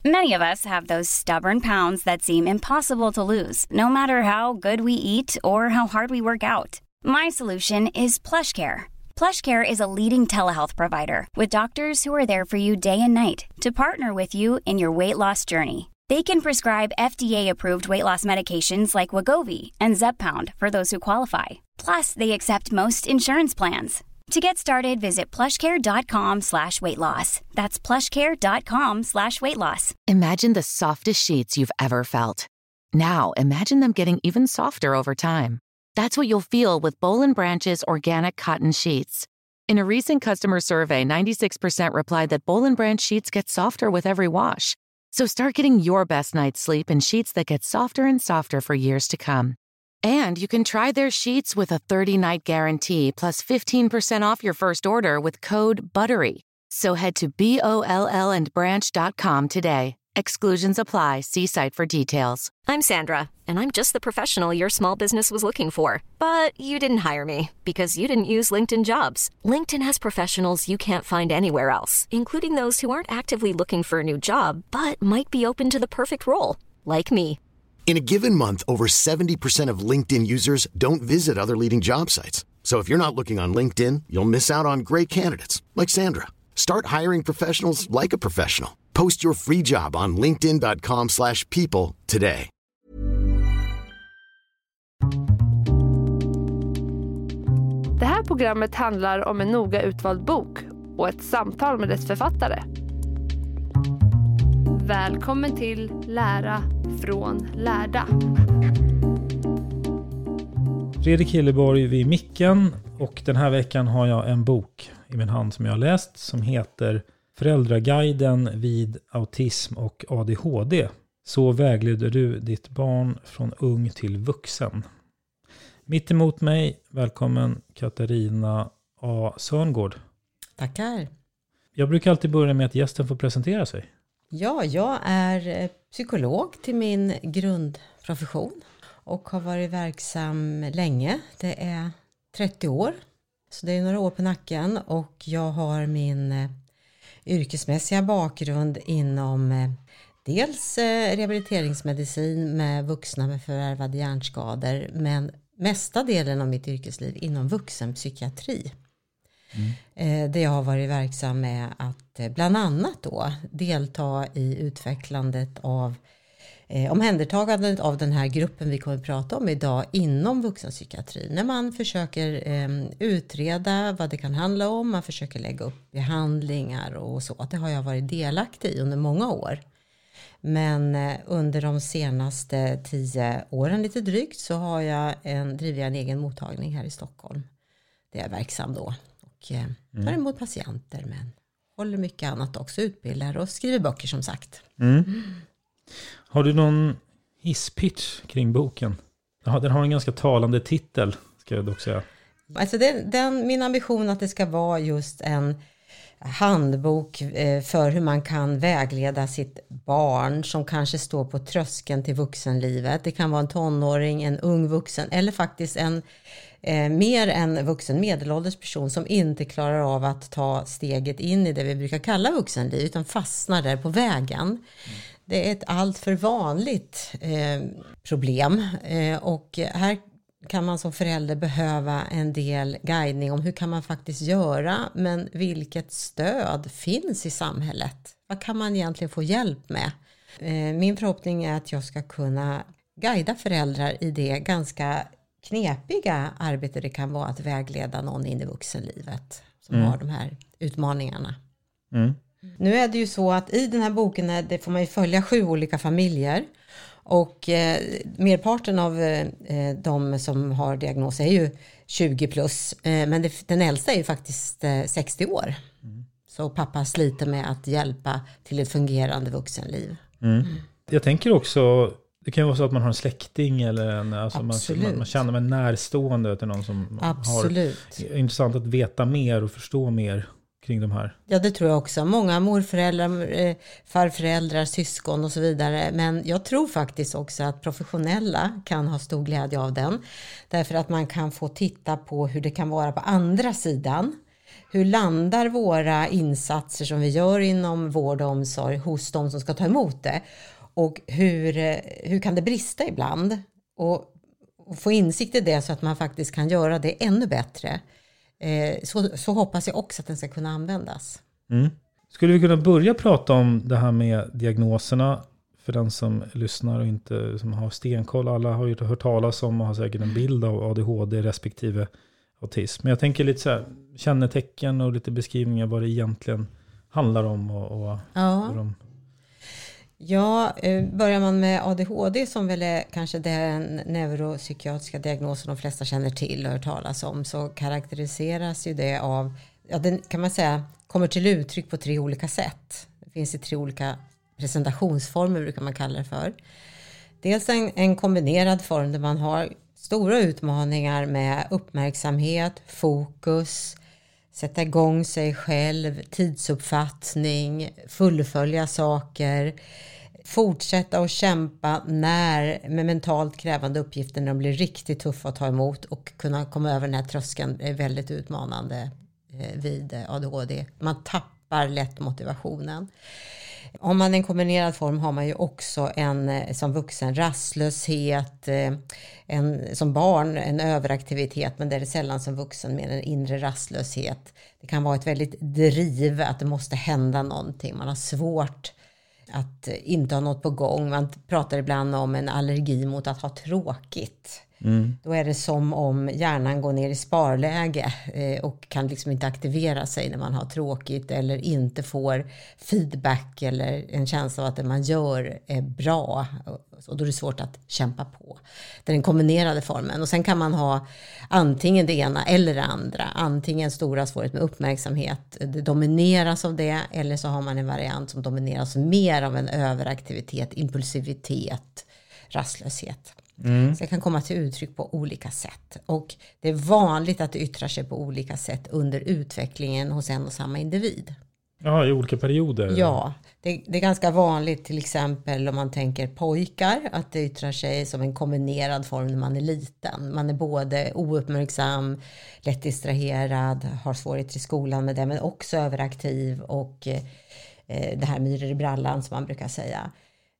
Many of us have those stubborn pounds that seem impossible to lose, no matter how good we eat or how hard we work out. My solution is PlushCare. PlushCare is a leading telehealth provider with doctors who are there for you day and night to partner with you in your weight loss journey. They can prescribe FDA-approved weight loss medications like Wegovy and Zepbound for those who qualify. Plus, they accept most insurance plans. To get started, visit plushcare.com/weightloss. That's plushcare.com/weightloss. Imagine the softest sheets you've ever felt. Now, imagine them getting even softer over time. That's what you'll feel with Boll & Branch's organic cotton sheets. In a recent customer survey, 96% replied that Boll & Branch sheets get softer with every wash. So start getting your best night's sleep in sheets that get softer and softer for years to come. And you can try their sheets with a 30-night guarantee plus 15% off your first order with code BUTTERY. So head to BOLLandbranch.com today. Exclusions apply. See site for details. I'm Sandra, and I'm just the professional your small business was looking for. But you didn't hire me because you didn't use LinkedIn Jobs. LinkedIn has professionals you can't find anywhere else, including those who aren't actively looking for a new job, but might be open to the perfect role, like me. In a given month, over 70% of LinkedIn users don't visit other leading job sites. So if you're not looking on LinkedIn, you'll miss out on great candidates like Sandra. Start hiring professionals like a professional. Post your free job on linkedin.com/people today. Det här programmet handlar om en noga utvald bok och ett samtal med dess författare. Välkommen till Lära från lärda. Fredrik Hilleborg vid micken, och den här veckan har jag en bok i min hand som jag har läst som heter Föräldraguiden vid autism och ADHD. Så vägleder du ditt barn från ung till vuxen. Mitt emot mig, välkommen Katarina A. Sörngård. Tackar. Jag brukar alltid börja med att gästen får presentera sig. Ja, jag är psykolog till min grundprofession och har varit verksam länge. Det är 30 år, så det är några år på nacken, och jag har min yrkesmässiga bakgrund inom dels rehabiliteringsmedicin med vuxna med förvärvade hjärnskador, men mesta delen av mitt yrkesliv inom vuxenpsykiatri. Där jag har varit verksam med att bland annat då delta i utvecklandet av omhändertagandet av den här gruppen vi kommer att prata om idag inom vuxenpsykiatrin. När man försöker utreda vad det kan handla om, man försöker lägga upp behandlingar och så. Det har jag varit delaktig i under många år. Men under de senaste 10 åren lite drygt så har driver jag en egen mottagning här i Stockholm. Det är jag verksam då. Och tar emot patienter, men håller mycket annat också, utbildar och skriver böcker som sagt. Har du någon hisspitch kring boken? Den har en ganska talande titel, ska jag dock säga. Alltså min ambition att det ska vara just en handbok för hur man kan vägleda sitt barn som kanske står på tröskeln till vuxenlivet. Det kan vara en tonåring, en ung vuxen eller faktiskt en mer än vuxen medelålders person som inte klarar av att ta steget in i det vi brukar kalla vuxenliv utan fastnar där på vägen. Det är ett allt för vanligt problem och här kan man som förälder behöva en del guidning om hur kan man faktiskt göra, men vilket stöd finns i samhället? Vad kan man egentligen få hjälp med? Min förhoppning är att jag ska kunna guida föräldrar i det ganska knepiga arbete det kan vara att vägleda någon in i vuxenlivet som har de här utmaningarna. Nu är det ju så att i den här boken det får man ju följa 7 olika familjer. Och merparten av de som har diagnos är ju 20 plus. Men den äldsta är ju faktiskt 60 år. Så pappa sliter med att hjälpa till ett fungerande vuxenliv. Jag tänker också, det kan ju vara så att man har en släkting eller alltså man känner med närstående till någon som Absolut. har intressant att veta mer och förstå mer kring de här. Ja, det tror jag också. Många morföräldrar, farföräldrar, syskon och så vidare. Men jag tror faktiskt också att professionella kan ha stor glädje av den. Därför att man kan få titta på hur det kan vara på andra sidan. Hur landar våra insatser som vi gör inom vård och omsorg hos de som ska ta emot det? Och hur kan det brista ibland? Och få insikt i det så att man faktiskt kan göra det ännu bättre. Så hoppas jag också att den ska kunna användas. Skulle vi kunna börja prata om det här med diagnoserna för den som lyssnar och inte som har stenkoll? Alla har ju hört talas om och har säkert en bild av ADHD respektive autism. Men jag tänker lite så här, kännetecken och lite beskrivningar vad det egentligen handlar om. Och Ja, börjar man med ADHD som väl är kanske den neuropsykiatriska diagnosen de flesta känner till och hört talas om, så karaktäriseras ju det av, den kan man säga kommer till uttryck på 3 olika sätt. Det finns 3 olika presentationsformer brukar man kalla det för. Dels en kombinerad form där man har stora utmaningar med uppmärksamhet, fokus, sätta igång sig själv, tidsuppfattning, fullfölja saker, fortsätta att kämpa med mentalt krävande uppgifter när de blir riktigt tuffa att ta emot, och kunna komma över den här tröskeln är väldigt utmanande vid ADHD. Man tappar lätt motivationen. Om man är en kombinerad form har man ju också som vuxen rastlöshet, som barn en överaktivitet, men det är sällan som vuxen med en inre rastlöshet. Det kan vara ett väldigt driv att det måste hända någonting. Man har svårt att inte ha något på gång. Man pratar ibland om en allergi mot att ha tråkigt. Då är det som om hjärnan går ner i sparläge och kan liksom inte aktivera sig när man har tråkigt eller inte får feedback eller en känsla av att det man gör är bra, och då är det svårt att kämpa på. Det är den kombinerade formen, och sen kan man ha antingen det ena eller det andra, antingen stora svårigheter med uppmärksamhet, det domineras av det, eller så har man en variant som domineras mer av en överaktivitet, impulsivitet, rastlöshet. Så det kan komma till uttryck på olika sätt, och det är vanligt att det yttrar sig på olika sätt under utvecklingen hos en och samma individ. Ja, i olika perioder. Ja, det är ganska vanligt till exempel om man tänker pojkar, att det yttrar sig som en kombinerad form när man är liten. Man är både ouppmärksam, lätt distraherad, har svårigheter i skolan med det, men också överaktiv och det här myror i brallan som man brukar säga.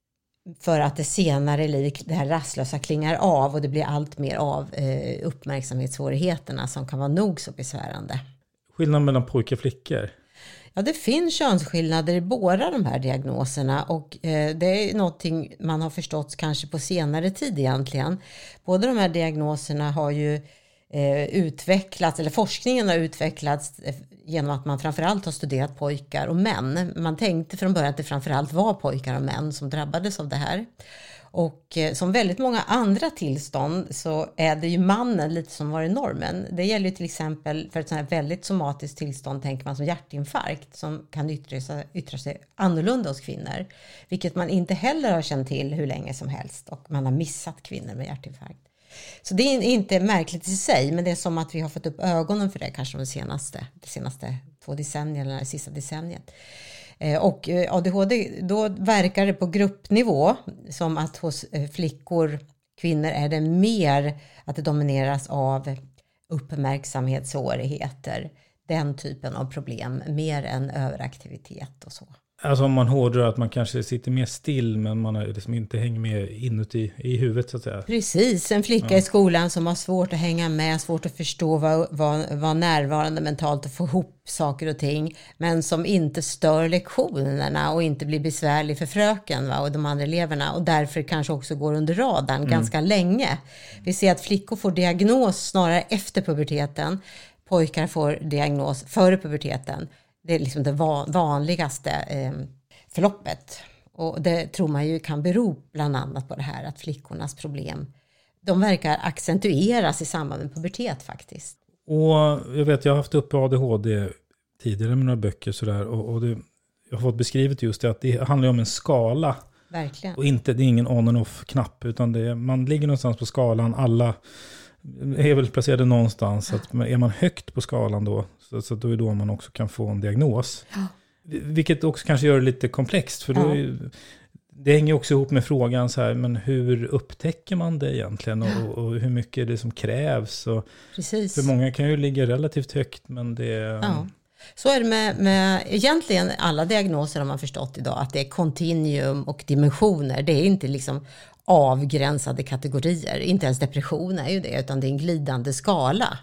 För att det senare det här rastlösa klingar av och det blir allt mer av uppmärksamhetssvårigheterna som kan vara nog så besvärande. Skillnad mellan pojkar och flickor? Ja, det finns könsskillnader i båda de här diagnoserna, och det är någonting man har förstått kanske på senare tid egentligen. Båda de här diagnoserna har ju utvecklats, eller forskningen har utvecklats genom att man framförallt har studerat pojkar och män. Man tänkte från början att det framförallt var pojkar och män som drabbades av det här. Och som väldigt många andra tillstånd så är det ju mannen lite som var i normen. Det gäller ju till exempel för ett sånt här väldigt somatiskt tillstånd, tänker man som hjärtinfarkt, som kan yttra sig annorlunda hos kvinnor. Vilket man inte heller har känt till hur länge som helst, och man har missat kvinnor med hjärtinfarkt. Så det är inte märkligt i sig, men det är som att vi har fått upp ögonen för det kanske de senaste 2 decennierna eller det sista decenniet. Och ADHD, då verkar det på gruppnivå som att hos kvinnor är det mer att det domineras av uppmärksamhetssvårigheter, den typen av problem, mer än överaktivitet och så. Alltså om man hårdrar att man kanske sitter mer still, men man liksom inte hänger med inuti i huvudet så att säga. Precis, en flicka i skolan som har svårt att hänga med, svårt att förstå vad närvarande mentalt och få ihop saker och ting, men som inte stör lektionerna och inte blir besvärlig för fröken och de andra eleverna, och därför kanske också går under radarn ganska länge. Vi ser att flickor får diagnos snarare efter puberteten, pojkar får diagnos före puberteten. Det är liksom det vanligaste förloppet. Och det tror man ju kan bero bland annat på det här att flickornas problem, de verkar accentueras i samband med pubertet faktiskt. Och jag vet, jag har haft uppe ADHD tidigare med några böcker sådär, och jag har fått beskrivet just det att det handlar om en skala. Verkligen. Och det är ingen on and off knapp, utan man ligger någonstans på skalan, alla är väl placerade någonstans, så att är man högt på skalan då, så då är då man också kan få en diagnos. Ja. Vilket också kanske gör det lite komplext, för då Det hänger också ihop med frågan så här, men hur upptäcker man det egentligen och hur mycket det som krävs. Och Precis. för många kan ju ligga relativt högt, men det... Ja. Så är det med egentligen alla diagnoser har man förstått idag, att det är kontinuum och dimensioner. Det är inte liksom avgränsade kategorier. Inte ens depression är ju det, utan det är en glidande skala.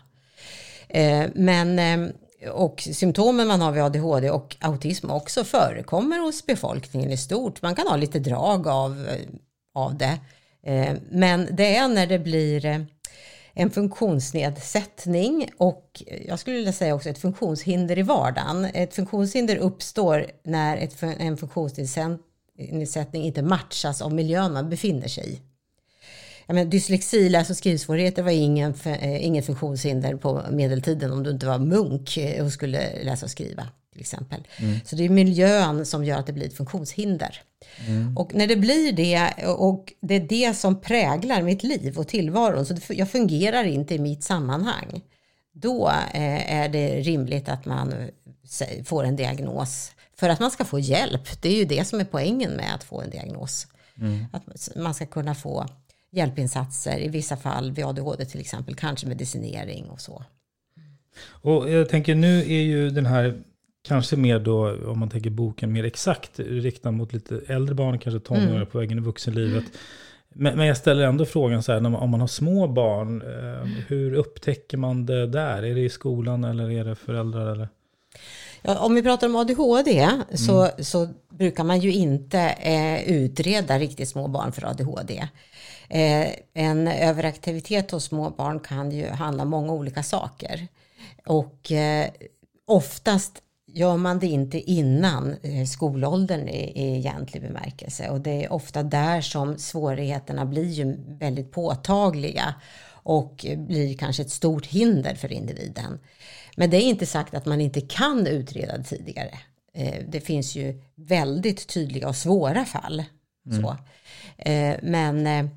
Och symptomen man har vid ADHD och autism också förekommer hos befolkningen i stort. Man kan ha lite drag av det. Men det är när det blir en funktionsnedsättning och jag skulle vilja säga också ett funktionshinder i vardagen. Ett funktionshinder uppstår när en funktionsnedsättning inte matchas av miljön man befinner sig i. Dyslexi, läs- och skrivsvårigheter var inget funktionshinder på medeltiden om du inte var munk och skulle läsa och skriva till exempel. Så det är miljön som gör att det blir ett funktionshinder. Och när det blir det, och det är det som präglar mitt liv och tillvaron, så jag fungerar inte i mitt sammanhang, då är det rimligt att man får en diagnos för att man ska få hjälp. Det är ju det som är poängen med att få en diagnos. Att man ska kunna få hjälpinsatser, i vissa fall vid ADHD till exempel, kanske medicinering och så. Och jag tänker, nu är ju den här kanske mer då, om man tänker boken, mer exakt riktad mot lite äldre barn, kanske tonåringar på vägen i vuxenlivet. Men jag ställer ändå frågan så här, om man har små barn, hur upptäcker man det där? Är det i skolan eller är det föräldrar eller? Ja, om vi pratar om ADHD så brukar man ju inte utreda riktigt små barn för ADHD. En överaktivitet hos små barn kan ju handla om många olika saker. Och oftast gör man det inte innan skolåldern i egentlig bemärkelse. Och det är ofta där som svårigheterna blir ju väldigt påtagliga och blir kanske ett stort hinder för individen. Men det är inte sagt att man inte kan utreda tidigare. Det finns ju väldigt tydliga och svåra fall. Så. Men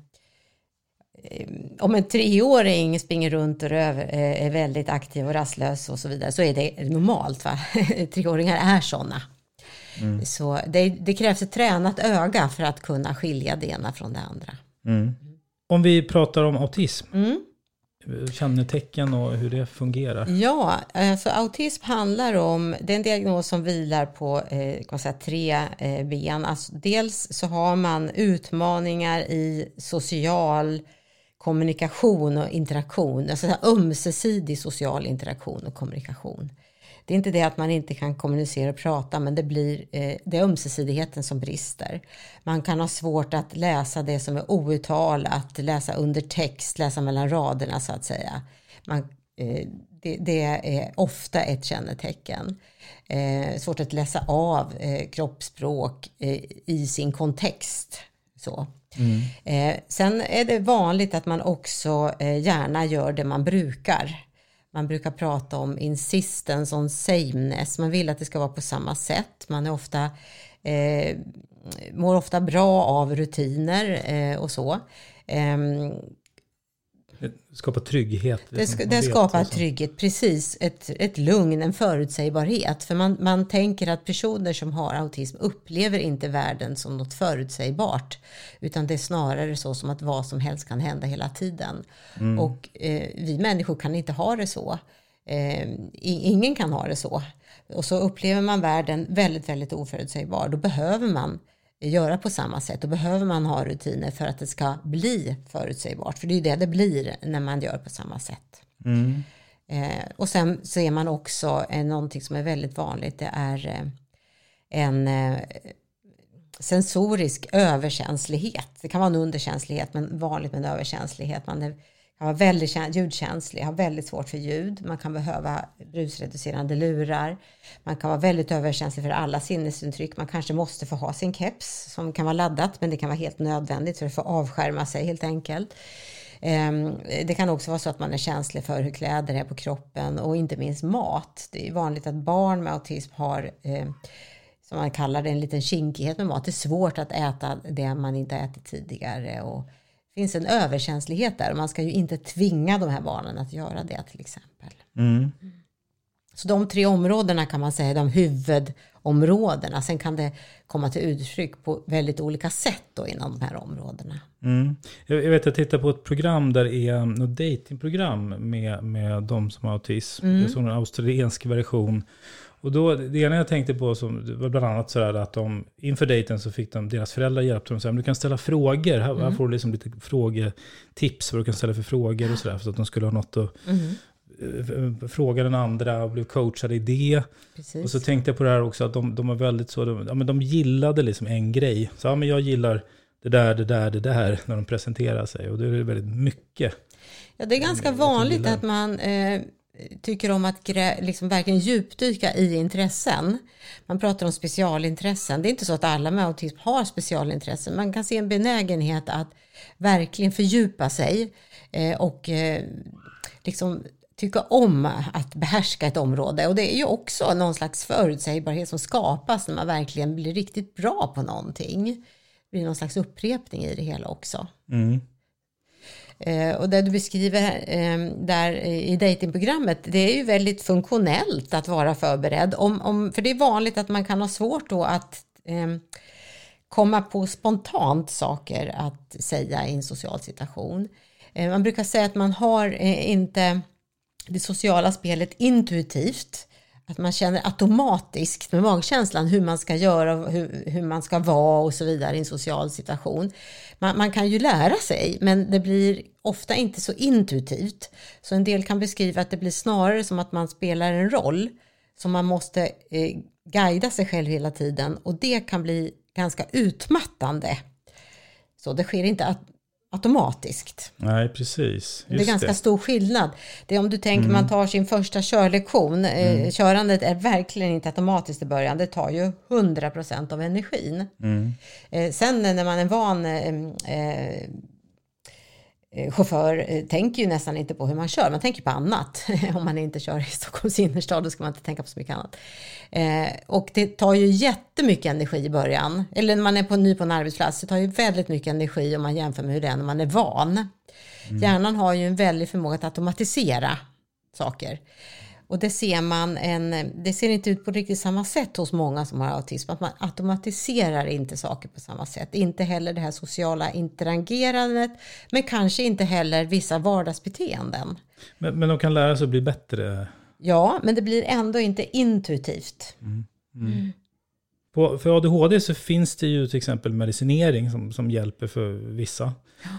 om en 3-åring springer runt och är väldigt aktiv och rastlös och så vidare, så är det normalt. 3-åringar är sådana. Så det krävs ett tränat öga för att kunna skilja det ena från det andra. Om vi pratar om autism, kännetecken och hur det fungerar. Ja, alltså autism handlar om, det är en diagnos som vilar på kan man säga, 3 ben. Alltså, dels så har man utmaningar i social kommunikation och interaktion, alltså ömsesidig social interaktion och kommunikation. Det är inte det att man inte kan kommunicera och prata, men det är ömsesidigheten som brister. Man kan ha svårt att läsa det som är outtalat, läsa under text, läsa mellan raderna så att säga. Det är ofta ett kännetecken. Svårt att läsa av kroppsspråk i sin kontext. Så. Sen är det vanligt att man också gärna gör det man brukar. Man brukar prata om insistence on sameness. Man vill att det ska vara på samma sätt. Man är mår ofta bra av rutiner och så. Det skapar trygghet. Det skapar trygghet, precis. Ett lugn, en förutsägbarhet. För man tänker att personer som har autism upplever inte världen som något förutsägbart. Utan det är snarare så som att vad som helst kan hända hela tiden. Och vi människor kan inte ha det så. Ingen kan ha det så. Och så upplever man världen väldigt, väldigt oförutsägbar. Då behöver man göra på samma sätt. Då behöver man ha rutiner för att det ska bli förutsägbart. För det är ju det blir när man gör på samma sätt. Och sen så är man också någonting som är väldigt vanligt. Det är en sensorisk överkänslighet. Det kan vara en underkänslighet, men vanligt med en överkänslighet. Man kan vara väldigt ljudkänslig, har väldigt svårt för ljud. Man kan behöva brusreducerande lurar. Man kan vara väldigt överkänslig för alla sinnesintryck. Man kanske måste få ha sin keps som kan vara laddat, men det kan vara helt nödvändigt för att få avskärma sig helt enkelt. Det kan också vara så att man är känslig för hur kläder är på kroppen och inte minst mat. Det är vanligt att barn med autism har, som man kallar det, en liten kinkighet med mat. Det är svårt att äta det man inte ätit tidigare, och det finns en överkänslighet där, och man ska ju inte tvinga de här barnen att göra det till exempel. Så de 3 områdena kan man säga är de områdena. Sen kan det komma till uttryck på väldigt olika sätt då inom de här områdena. Jag vet att jag tittar på ett program där det är något datingprogram med de som har autism. Det är så en australiensk version. Och då, det ena jag tänkte på det var bland annat sådär att inför dejten så fick deras föräldrar hjälp dem. Du kan ställa frågor. Här får du liksom lite frågetips vad du kan ställa för frågor och sådär. För att de skulle ha något att fråga den andra och blev coachade i det. Precis. Och så tänkte jag på det här också att de var väldigt så, de gillade liksom en grej. Så men jag gillar det där när de presenterar sig. Och det är väldigt mycket. Ja, det är ganska vanligt att man tycker om att liksom verkligen djupdyka i intressen. Man pratar om specialintressen. Det är inte så att alla med autism har specialintressen. Man kan se en benägenhet att verkligen fördjupa sig och liksom tycka om att behärska ett område. Och det är ju också någon slags förutsägbarhet som skapas när man verkligen blir riktigt bra på någonting. Det blir någon slags upprepning i det hela också. Och det du beskriver där i datingprogrammet, det är ju väldigt funktionellt att vara förberedd. För det är vanligt att man kan ha svårt då att komma på spontant saker att säga i en social situation. Man brukar säga att man har inte det sociala spelet intuitivt. Att man känner automatiskt med magkänslan hur man ska göra, hur man ska vara och så vidare i en social situation. Man kan ju lära sig, men det blir ofta inte så intuitivt. Så en del kan beskriva att det blir snarare som att man spelar en roll som man måste guida sig själv hela tiden. Och det kan bli ganska utmattande. Så det sker inte automatiskt. Nej, precis. Det är ganska stor skillnad. Det är om du tänker man tar sin första körlektion. Körandet är verkligen inte automatiskt i början. Det tar ju 100% av energin. Sen när man är van chaufför tänker ju nästan inte på hur man kör. Man tänker på annat. Om man inte kör i Stockholms innerstad, då ska man inte tänka på så mycket annat. Och det tar ju jättemycket energi i början. Eller när man är ny på en arbetsplats. Det tar ju väldigt mycket energi om man jämför med hur det är när man är van. Hjärnan har ju en väldig förmåga att automatisera saker. Och det ser man det ser inte ut på riktigt samma sätt hos många som har autism. Att man automatiserar inte saker på samma sätt. Inte heller det här sociala interagerandet. Men kanske inte heller vissa vardagsbeteenden. Men de kan lära sig att bli bättre? Ja, men det blir ändå inte intuitivt. För ADHD så finns det ju till exempel medicinering som hjälper för vissa.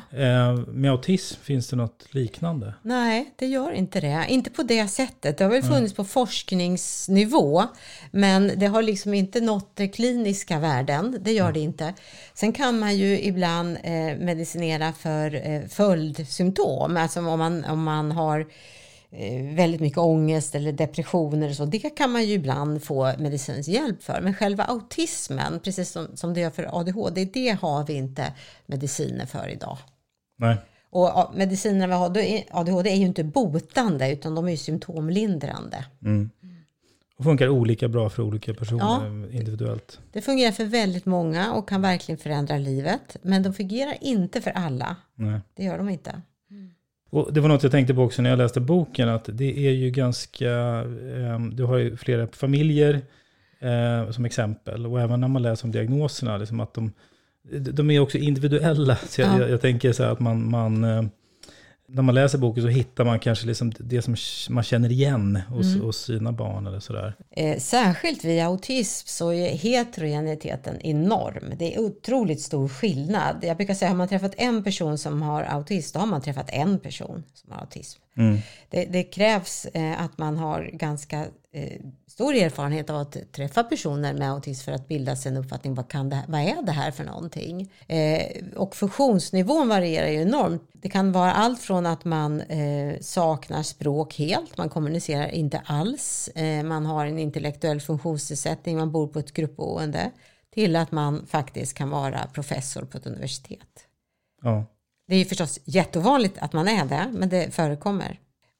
Med autism finns det något liknande? Nej, det gör inte det. Inte på det sättet. Det har väl funnits på forskningsnivå. Men det har liksom inte nått kliniska värden. Det gör det inte. Sen kan man ju ibland medicinera för följdsymptom. Alltså om man har väldigt mycket ångest eller depressioner och så. Det kan man ju ibland få medicinsk hjälp för. Men själva autismen, precis som det gör för ADHD, det har vi inte mediciner för idag. Nej. Och medicinerna vid ADHD är ju inte botande, utan de är ju symptomlindrande. Och funkar olika bra för olika personer individuellt. Det fungerar för väldigt många och kan verkligen förändra livet. Men de fungerar inte för alla. Nej. Det gör de inte. Och det var något jag tänkte på också när jag läste boken, att det är ju ganska, du har ju flera familjer som exempel, och även när man läser om diagnoserna, liksom att de är också individuella. Så jag tänker så här att man när man läser boken så hittar man kanske liksom det som man känner igen hos sina barn eller sådär. Särskilt vid autism så är heterogeniteten enorm. Det är otroligt stor skillnad. Jag brukar säga, har man träffat en person som har autism, då har man träffat en person som har autism. Det krävs att man har ganska stor erfarenhet av att träffa personer med autism för att bilda sig en uppfattning. Vad är det här för någonting? Och funktionsnivån varierar ju enormt. Det kan vara allt från att man saknar språk helt. Man kommunicerar inte alls. Man har en intellektuell funktionsnedsättning. Man bor på ett gruppboende. Till att man faktiskt kan vara professor på ett universitet. Ja. Det är ju förstås jättevanligt att man är det, men det förekommer.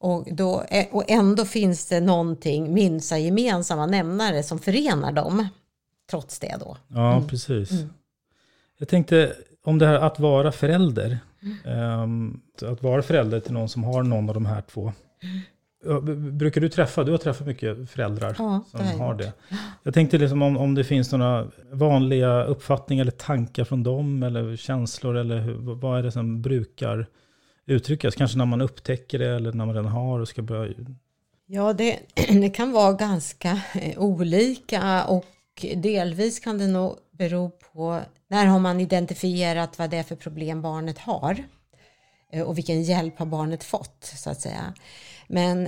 Och ändå finns det någonting, minsta gemensamma nämnare som förenar dem, trots det då. Ja, precis. Jag tänkte om det här att vara förälder. Att vara förälder till någon som har någon av de här två. Brukar du har träffat mycket föräldrar som har det. Ja. Jag tänkte liksom om det finns några vanliga uppfattningar eller tankar från dem eller känslor eller vad är det som brukar uttryckas? Kanske när man upptäcker det eller när man redan har och ska börja... Ja, det kan vara ganska olika och delvis kan det nog bero på när har man identifierat vad det är för problem barnet har och vilken hjälp har barnet fått så att säga. Men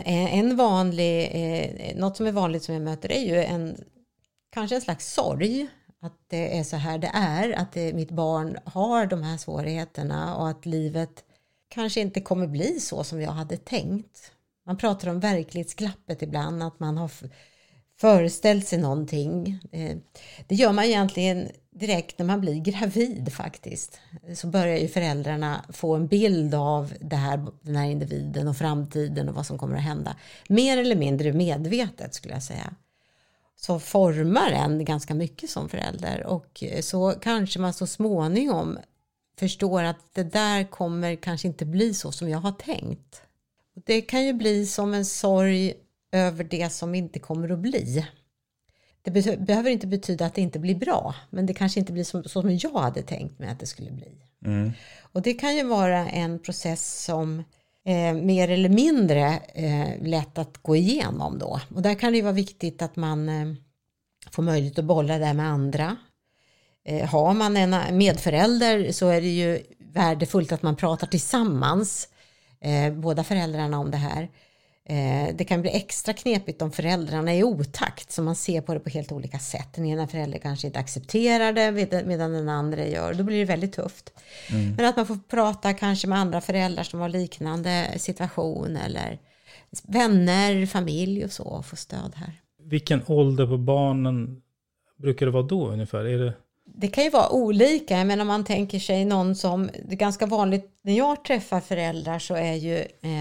något som är vanligt som jag möter är ju kanske en slags sorg att det är så här det är, att mitt barn har de här svårigheterna och att livet kanske inte kommer bli så som jag hade tänkt. Man pratar om verklighetsglappet ibland, att man har föreställt sig någonting. Det gör man egentligen direkt när man blir gravid faktiskt. Så börjar ju föräldrarna få en bild av den här individen och framtiden och vad som kommer att hända. Mer eller mindre medvetet skulle jag säga. Så formar en ganska mycket som förälder och så kanske man så småningom förstår att det där kommer kanske inte bli så som jag har tänkt. Det kan ju bli som en sorg över det som inte kommer att bli. Det behöver inte betyda att det inte blir bra. Men det kanske inte blir som jag hade tänkt mig att det skulle bli. Mm. Och det kan ju vara en process som mer eller mindre lätt att gå igenom då. Och där kan det ju vara viktigt att man får möjlighet att bolla det med andra. Har man en medförälder så är det ju värdefullt att man pratar tillsammans. Båda föräldrarna om det här. Det kan bli extra knepigt om föräldrarna är i otakt så man ser på det på helt olika sätt. Den ena föräldern kanske inte accepterar det medan den andra gör. Då blir det väldigt tufft. Mm. Men att man får prata kanske med andra föräldrar som har liknande situation eller vänner, familj och så och få stöd här. Vilken ålder på barnen brukar det vara då ungefär? Det kan ju vara olika, men om man tänker sig någon som, det är ganska vanligt när jag träffar föräldrar så är ju,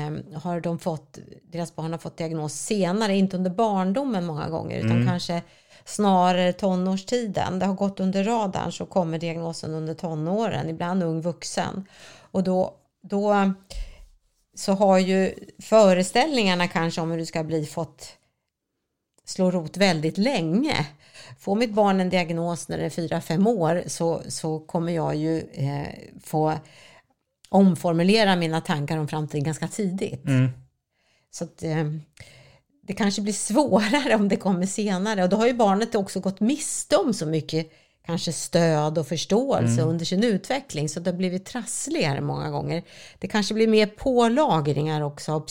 deras barn har fått diagnos senare, inte under barndomen många gånger utan kanske snarare tonårstiden. Det har gått under radarn så kommer diagnosen under tonåren, ibland ung vuxen. Och då så har ju föreställningarna kanske om hur det ska bli fått slå rot väldigt länge. Får mitt barn en diagnos när det är 4-5 år så kommer jag ju få omformulera mina tankar om framtiden ganska tidigt. Mm. Så att, det kanske blir svårare om det kommer senare. Och då har ju barnet också gått miste om så mycket kanske stöd och förståelse under sin utveckling. Så det har blivit trassligare många gånger. Det kanske blir mer pålagringar också av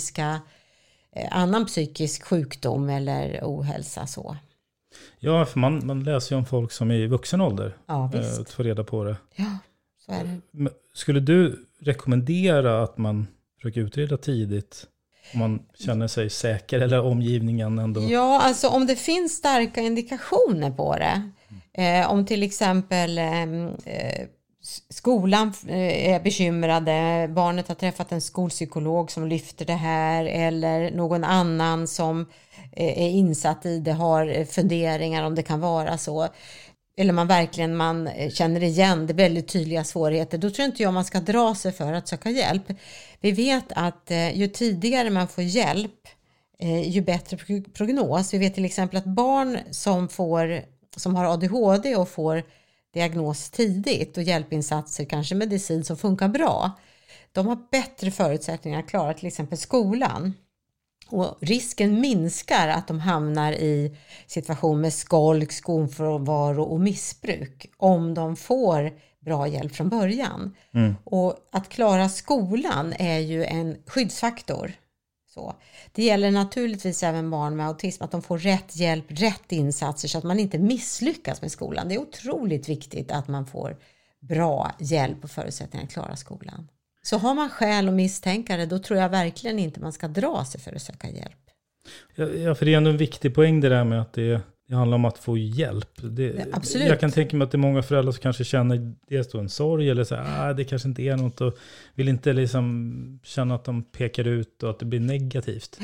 annan psykisk sjukdom eller ohälsa så. Ja, för man läser ju om folk som är i vuxen ålder. Ja, visst. Att få reda på det. Ja, så är det. Skulle du rekommendera att man försöker utreda tidigt om man känner sig säker eller omgivningen ändå? Ja, alltså om det finns starka indikationer på det. Om till exempel skolan är bekymrade, barnet har träffat en skolpsykolog som lyfter det här eller någon annan som är insatt i det har funderingar om det kan vara så. Eller man känner igen det väldigt tydliga svårigheter. Då tror inte jag man ska dra sig för att söka hjälp. Vi vet att ju tidigare man får hjälp ju bättre prognos. Vi vet till exempel att barn som har ADHD och får diagnos tidigt och hjälpinsatser, kanske medicin som funkar bra. De har bättre förutsättningar att klara till exempel skolan. Och risken minskar att de hamnar i situation med skolk, skolfrånvaro och missbruk om de får bra hjälp från början. Mm. Och att klara skolan är ju en skyddsfaktor. Så. Det gäller naturligtvis även barn med autism att de får rätt hjälp, rätt insatser så att man inte misslyckas med skolan. Det är otroligt viktigt att man får bra hjälp och förutsättningar att klara skolan. Så har man skäl att misstänka det, då tror jag verkligen inte man ska dra sig för att söka hjälp. Ja, för det är ändå en viktig poäng det där med att det handlar om att få hjälp. Absolut. Jag kan tänka mig att det är många föräldrar som kanske känner dels då en sorg eller så det kanske inte är något och vill inte liksom känna att de pekar ut och att det blir negativt.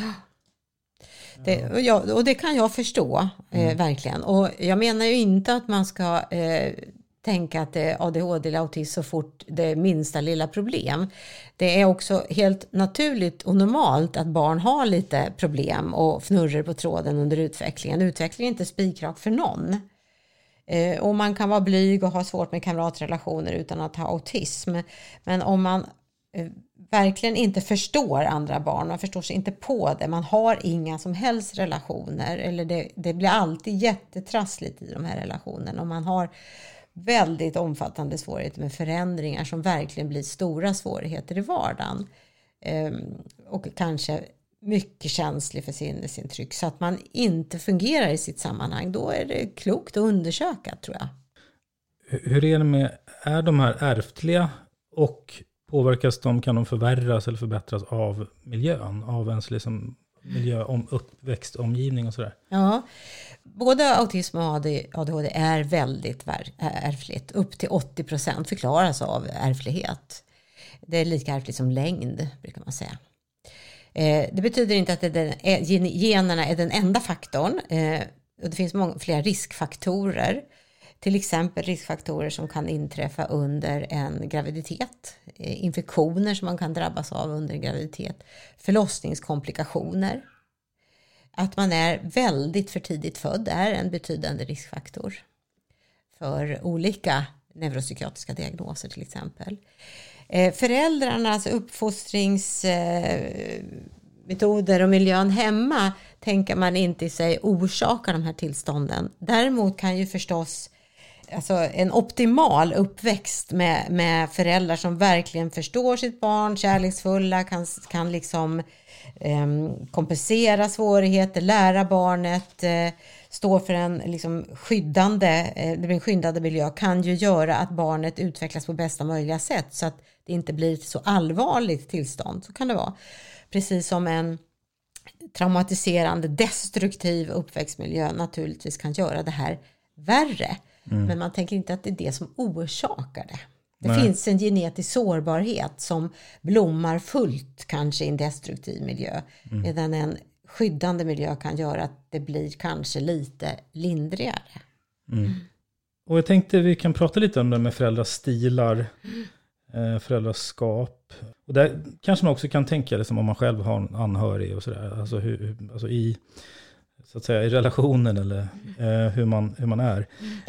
Och det kan jag förstå verkligen. Och jag menar ju inte att man ska tänka att det är ADHD eller autism så fort det är minsta lilla problem. Det är också helt naturligt och normalt att barn har lite problem och fnurrar på tråden under utvecklingen. Utvecklingen är inte spikrak för någon. Och man kan vara blyg och ha svårt med kamratrelationer utan att ha autism. Men om man verkligen inte förstår andra barn, man förstår sig inte på det, man har inga som helst relationer, eller det blir alltid jättetrassligt i de här relationerna, och man har väldigt omfattande svårigheter med förändringar som verkligen blir stora svårigheter i vardagen, och kanske mycket känslig för sinnesintryck så att man inte fungerar i sitt sammanhang, då är det klokt att undersöka, tror jag. Hur är det med, är de här ärftliga och påverkas de, kan de förvärras eller förbättras av miljön, av ens liksom miljö, uppväxt, omgivning och sådär? Ja, både autism och ADHD är väldigt ärftligt. Upp till 80% förklaras av ärftlighet. Det är lika ärftligt som längd, brukar man säga. Det betyder inte att generna är den enda faktorn. Det finns flera riskfaktorer. Till exempel riskfaktorer som kan inträffa under en graviditet. Infektioner som man kan drabbas av under graviditet. Förlossningskomplikationer. Att man är väldigt för tidigt född är en betydande riskfaktor för olika neuropsykiatriska diagnoser till exempel. Föräldrarnas uppfostringsmetoder och miljön hemma tänker man inte i sig orsakar de här tillstånden. Däremot kan ju förstås en optimal uppväxt med föräldrar som verkligen förstår sitt barn, kärleksfulla, kan liksom kompensera svårigheter, lära barnet, stå för en liksom skyddande miljö, kan ju göra att barnet utvecklas på bästa möjliga sätt så att det inte blir ett så allvarligt tillstånd. Så kan det vara. Precis som en traumatiserande, destruktiv uppväxtmiljö naturligtvis kan göra det här värre. Men man tänker inte att det är det som orsakar det. Det finns en genetisk sårbarhet som blommar fullt kanske i en destruktiv miljö. Medan en skyddande miljö kan göra att det blir kanske lite lindrigare. Och jag tänkte vi kan prata lite om det med föräldrastilar, föräldraskap. Och där kanske man också kan tänka liksom om man själv har en anhörig och sådär. Alltså i så att säga i relationen eller hur man är.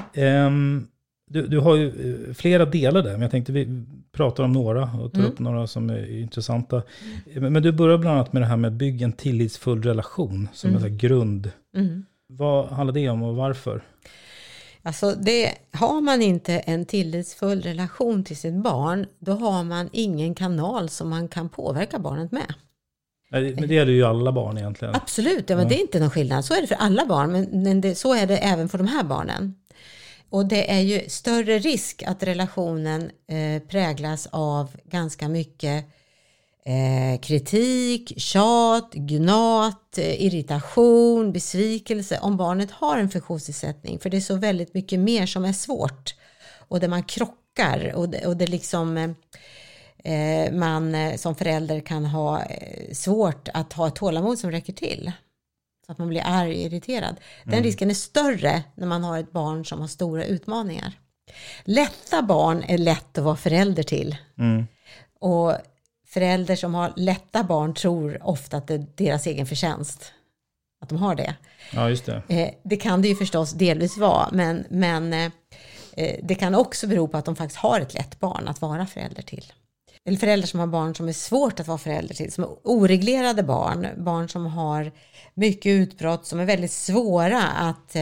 Du har ju flera delar där, men jag tänkte vi pratar om några och tar upp några som är intressanta. Men du börjar bland annat med det här med att bygga en tillitsfull relation som en sån här grund. Vad handlar det om och varför? Alltså har man inte en tillitsfull relation till sitt barn, då har man ingen kanal som man kan påverka barnet med. Men det gäller ju alla barn egentligen. Absolut, men det är inte någon skillnad. Så är det för alla barn, men så är det även för de här barnen. Och det är ju större risk att relationen präglas av ganska mycket kritik, tjat, gnat, irritation, besvikelse om barnet har en funktionsnedsättning. För det är så väldigt mycket mer som är svårt. Och där man krockar och det liksom man som förälder kan ha svårt att ha ett tålamod som räcker till. Så att man blir arg och irriterad. Den risken är större när man har ett barn som har stora utmaningar. Lätta barn är lätt att vara förälder till. Och föräldrar som har lätta barn tror ofta att det är deras egen förtjänst. Att de har det. Ja, just det. Det kan det ju förstås delvis vara. Men det kan också bero på att de faktiskt har ett lätt barn att vara förälder till. Eller föräldrar som har barn som är svårt att vara förälder till. Som är oreglerade barn. Barn som har mycket utbrott. Som är väldigt svåra att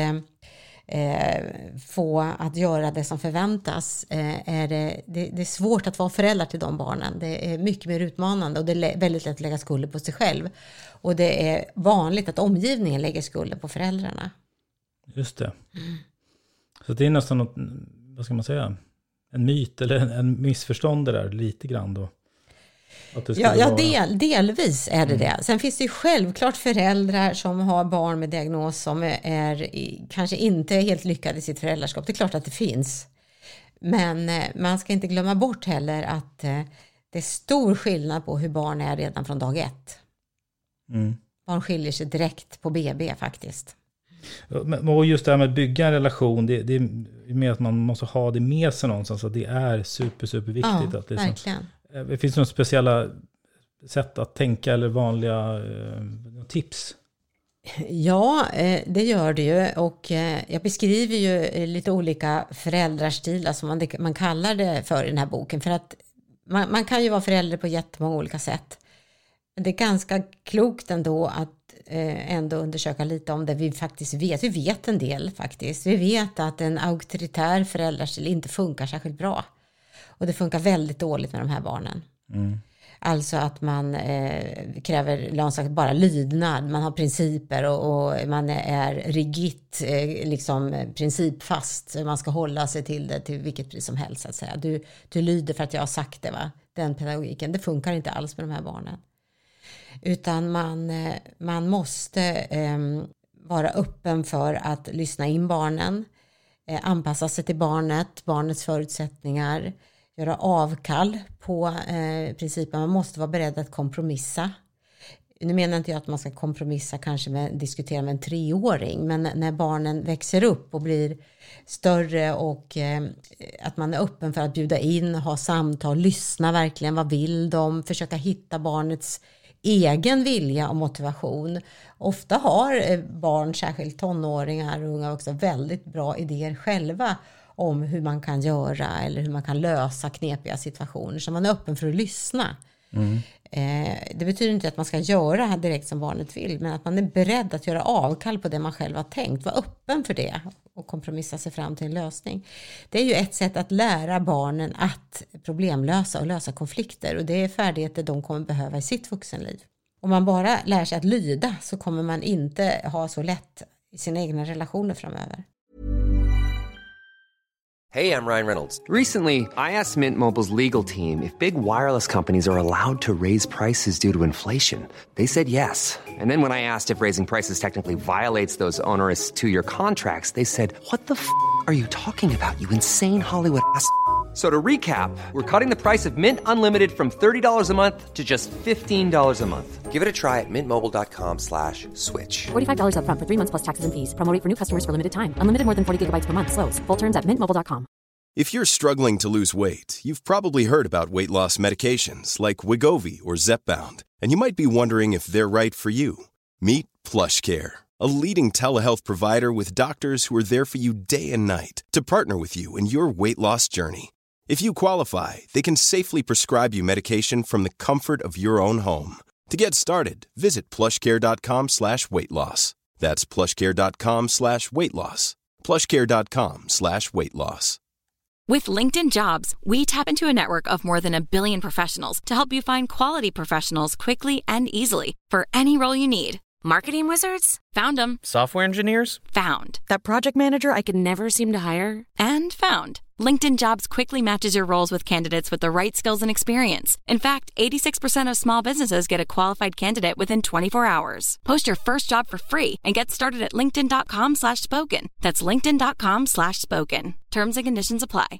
få att göra det som förväntas. Det är svårt att vara förälder till de barnen. Det är mycket mer utmanande. Och det är väldigt lätt att lägga skulden på sig själv. Och det är vanligt att omgivningen lägger skulden på föräldrarna. Just det. Så det är nästan något, vad ska man säga, en myt eller en missförstånd där lite grann då. Att det delvis är det det. Sen finns det ju självklart föräldrar som har barn med diagnos som kanske inte är helt lyckade i sitt föräldraskap. Det är klart att det finns. Men man ska inte glömma bort heller att det är stor skillnad på hur barn är redan från dag 1. Barn skiljer sig direkt på BB faktiskt. Och just det här med att bygga en relation, det är mer att man måste ha det med sig någonstans. Att det är superviktigt. Ja, att det verkligen. Finns det några speciella sätt att tänka eller vanliga tips? Ja, det gör det ju. Och jag beskriver ju lite olika föräldrastilar som man kallar det för i den här boken. För att man kan ju vara förälder på jättemånga olika sätt. Men det är ganska klokt ändå att ändå undersöka lite om det vi faktiskt vet. Vi vet en del faktiskt. Vi vet att en auktoritär föräldrastil inte funkar särskilt bra. Och det funkar väldigt dåligt med de här barnen. Mm. Alltså att man kräver bara lydnad. Man har principer och man är rigitt, liksom principfast. Man ska hålla sig till det till vilket pris som helst. Att säga. Du lyder för att jag har sagt det, va? Den pedagogiken, det funkar inte alls med de här barnen. Utan man måste vara öppen för att lyssna in barnen, anpassa sig till barnets förutsättningar, göra avkall på principen. Man måste vara beredd att kompromissa. Nu menar inte jag att man ska kompromissa kanske diskutera med en 3-åring, men när barnen växer upp och blir större och att man är öppen för att bjuda in, ha samtal, lyssna verkligen, vad vill de, försöka hitta barnets egen vilja och motivation. Ofta har barn, särskilt tonåringar och unga också, väldigt bra idéer själva om hur man kan göra eller hur man kan lösa knepiga situationer. Så man är öppen för att lyssna. Mm. Det betyder inte att man ska göra direkt som barnet vill, men att man är beredd att göra avkall på det man själv har tänkt. Var öppen för det och kompromissa sig fram till en lösning. Det är ju ett sätt att lära barnen att problemlösa och lösa konflikter, och det är färdigheter de kommer behöva i sitt vuxenliv. Om man bara lär sig att lyda så kommer man inte ha så lätt i sina egna relationer framöver. Hey, I'm Ryan Reynolds. Recently, I asked Mint Mobile's legal team if big wireless companies are allowed to raise prices due to inflation. They said yes. And then when I asked if raising prices technically violates those onerous 2-year contracts, they said, "What the f*** are you talking about, you insane Hollywood ass?" So to recap, we're cutting the price of Mint Unlimited from $30 a month to just $15 a month. Give it a try at mintmobile.com/switch. $45 up front for 3 months plus taxes and fees. Promo rate for new customers for limited time. Unlimited more than 40 gigabytes per month. Slows full terms at mintmobile.com. If you're struggling to lose weight, you've probably heard about weight loss medications like Wegovy or Zepbound, and you might be wondering if they're right for you. Meet PlushCare, a leading telehealth provider with doctors who are there for you day and night to partner with you in your weight loss journey. If you qualify, they can safely prescribe you medication from the comfort of your own home. To get started, visit plushcare.com/weightloss. That's plushcare.com/weightloss. plushcare.com/weightloss. With LinkedIn Jobs, we tap into a network of more than 1 billion professionals to help you find quality professionals quickly and easily for any role you need. Marketing wizards? Found them. Software engineers? Found. That project manager I could never seem to hire? And found. LinkedIn Jobs quickly matches your roles with candidates with the right skills and experience. In fact, 86% of small businesses get a qualified candidate within 24 hours. Post your first job for free and get started at linkedin.com/spoken. That's linkedin.com/spoken. Terms and conditions apply.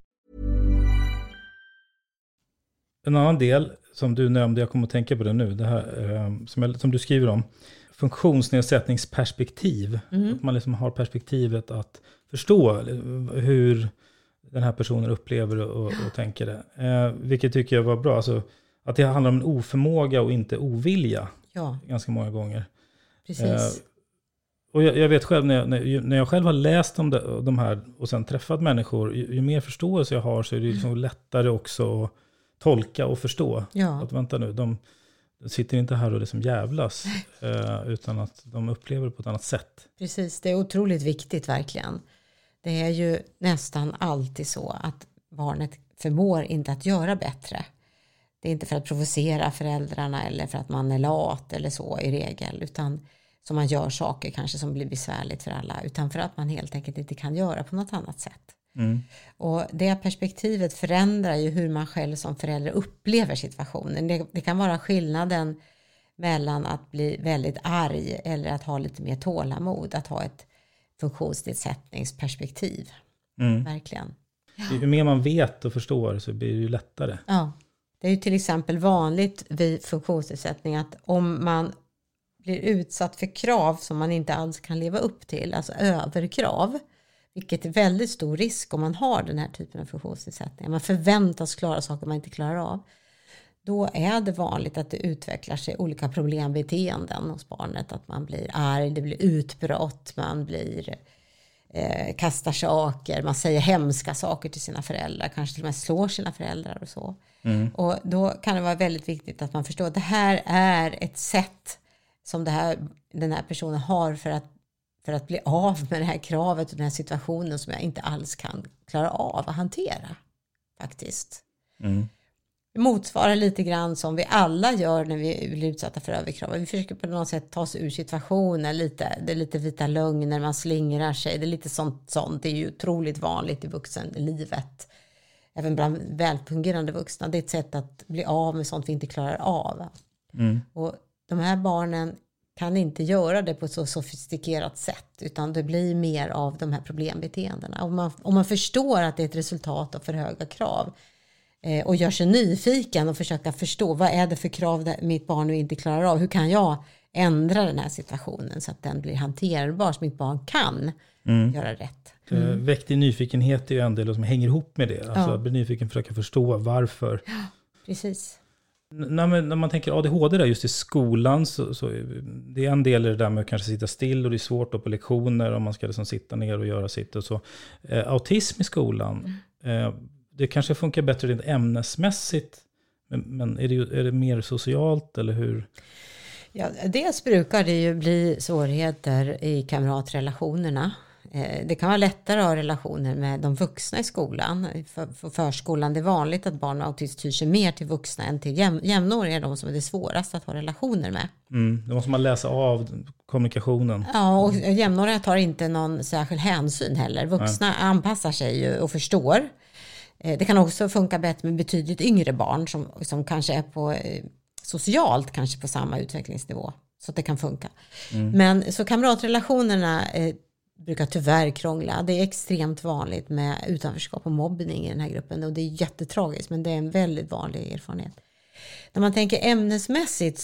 En annan del som du nämnde, jag kommer att tänka på det nu, det här som du skriver om, funktionsnedsättningsperspektiv. Att man liksom har perspektivet att förstå hur den här personen upplever och tänker det. Vilket tycker jag var bra. Alltså, att det handlar om en oförmåga och inte ovilja. Ja. Ganska många gånger. Precis. Och jag vet själv när jag själv har läst om de här och sen träffat människor, ju mer förståelse jag har så är det liksom lättare också att tolka och förstå. Ja. Att vänta nu, de sitter inte här och liksom jävlas utan att de upplever det på ett annat sätt. Precis, det är otroligt viktigt verkligen. Det är ju nästan alltid så att barnet förmår inte att göra bättre. Det är inte för att provocera föräldrarna eller för att man är lat eller så i regel, utan som man gör saker kanske som blir besvärligt för alla, utan för att man helt enkelt inte kan göra på något annat sätt. Mm. Och det perspektivet förändrar ju hur man själv som förälder upplever situationen. Det kan vara skillnaden mellan att bli väldigt arg eller att ha lite mer tålamod, att ha ett funktionsnedsättningsperspektiv. Verkligen. Ja. Ju mer man vet och förstår så blir det ju lättare. Ja, det är ju till exempel vanligt vid funktionsnedsättning att om man blir utsatt för krav som man inte alls kan leva upp till, alltså överkrav, vilket är väldigt stor risk om man har den här typen av funktionsnedsättningar. Man förväntas klara saker man inte klarar av. Då är det vanligt att det utvecklar sig olika problembeteenden hos barnet. Att man blir arg, det blir utbrott, man blir kastar saker, man säger hemska saker till sina föräldrar, kanske till och med slår sina föräldrar och så. Och då kan det vara väldigt viktigt att man förstår att det här är ett sätt som den här personen har för att bli av med det här kravet och den här situationen som jag inte alls kan klara av att hantera faktiskt. Det motsvarar lite grann som vi alla gör när vi blir utsatta för överkrav. Vi försöker på något sätt ta oss ur situationen. Det är lite vita lögner, man slingrar sig. Det är lite sånt. Det är ju otroligt vanligt i vuxenlivet. Även bland välfungerande vuxna. Det är ett sätt att bli av med sånt vi inte klarar av. Och de här barnen kan inte göra det på ett så sofistikerat sätt. Utan det blir mer av de här problembeteendena. Om man förstår att det är ett resultat av för höga krav. Och gör sig nyfiken och försöka förstå vad är det för krav that mitt barn nu inte klarar av. Hur kan jag ändra den här situationen så att den blir hanterbar så mitt barn kan göra rätt. Väcktig nyfikenhet är ju en del som hänger ihop med det. Alltså att bli nyfiken, försöka förstå varför. Ja, precis. När man tänker ADHD där just i skolan så det är en del i det där med att kanske sitta still och det är svårt då på lektioner om man ska liksom sitta ner och göra sitt och så. Autism i skolan, det kanske funkar bättre rent ämnesmässigt, men är det mer socialt eller hur? Ja, dels brukar det ju bli svårigheter i kamratrelationerna. Det kan vara lättare att ha relationer med de vuxna i skolan. För förskolan det är vanligt att barn med autism tyr sig mer till vuxna än till jämnåriga, de som är det svårast att ha relationer med. Då måste man läsa av kommunikationen. Ja, och jämnåriga tar inte någon särskild hänsyn heller. Vuxna anpassar sig ju och förstår. Det kan också funka bättre med betydligt yngre barn som kanske är på socialt kanske på samma utvecklingsnivå. Så att det kan funka. Men så kamratrelationerna brukar tyvärr krångla. Det är extremt vanligt med utanförskap och mobbning i den här gruppen. Och det är jättetragiskt, men det är en väldigt vanlig erfarenhet. När man tänker ämnesmässigt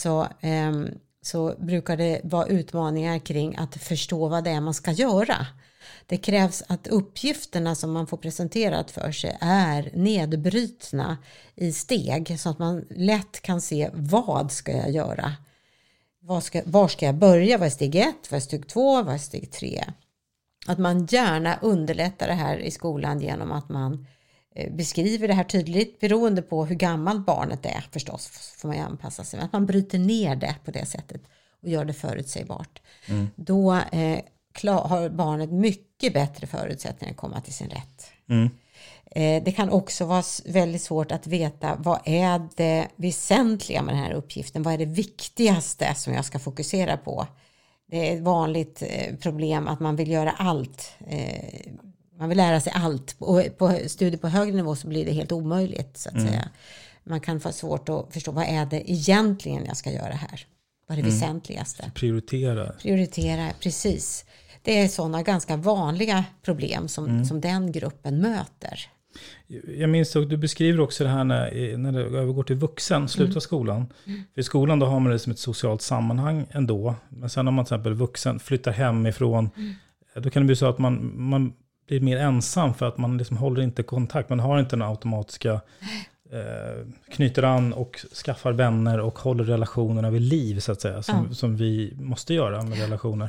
så brukar det vara utmaningar kring att förstå vad det är man ska göra. Det krävs att uppgifterna som man får presenterat för sig är nedbrytna i steg så att man lätt kan se vad ska jag göra. Var ska jag börja? Vad är steg 1? Vad är steg 2? Vad är steg 3? Att man gärna underlättar det här i skolan genom att man beskriver det här tydligt beroende på hur gammalt barnet är förstås får man anpassa sig. Att man bryter ner det på det sättet och gör det förutsägbart. Då har barnet mycket bättre förutsättningar att komma till sin rätt. Det kan också vara väldigt svårt att veta vad är det väsentliga med den här uppgiften. Vad är det viktigaste som jag ska fokusera på? Det är ett vanligt problem att man vill göra allt. Man vill lära sig allt. Och på studier på högre nivå så blir det helt omöjligt så att säga. Man kan få svårt att förstå vad är det egentligen jag ska göra här. Vad är det väsentligaste? Prioritera, precis. Det är sådana ganska vanliga problem som den gruppen möter. Jag minns att du beskriver också det här när det övergår till vuxen, slutar skolan. För i skolan då har man det som ett socialt sammanhang ändå. Men sen om man till exempel vuxen flyttar hemifrån, då kan det bli så att man blir mer ensam för att man liksom håller inte kontakt. Man har inte den automatiska knyter an och skaffar vänner och håller relationerna vid liv så att säga. Som vi måste göra med relationer.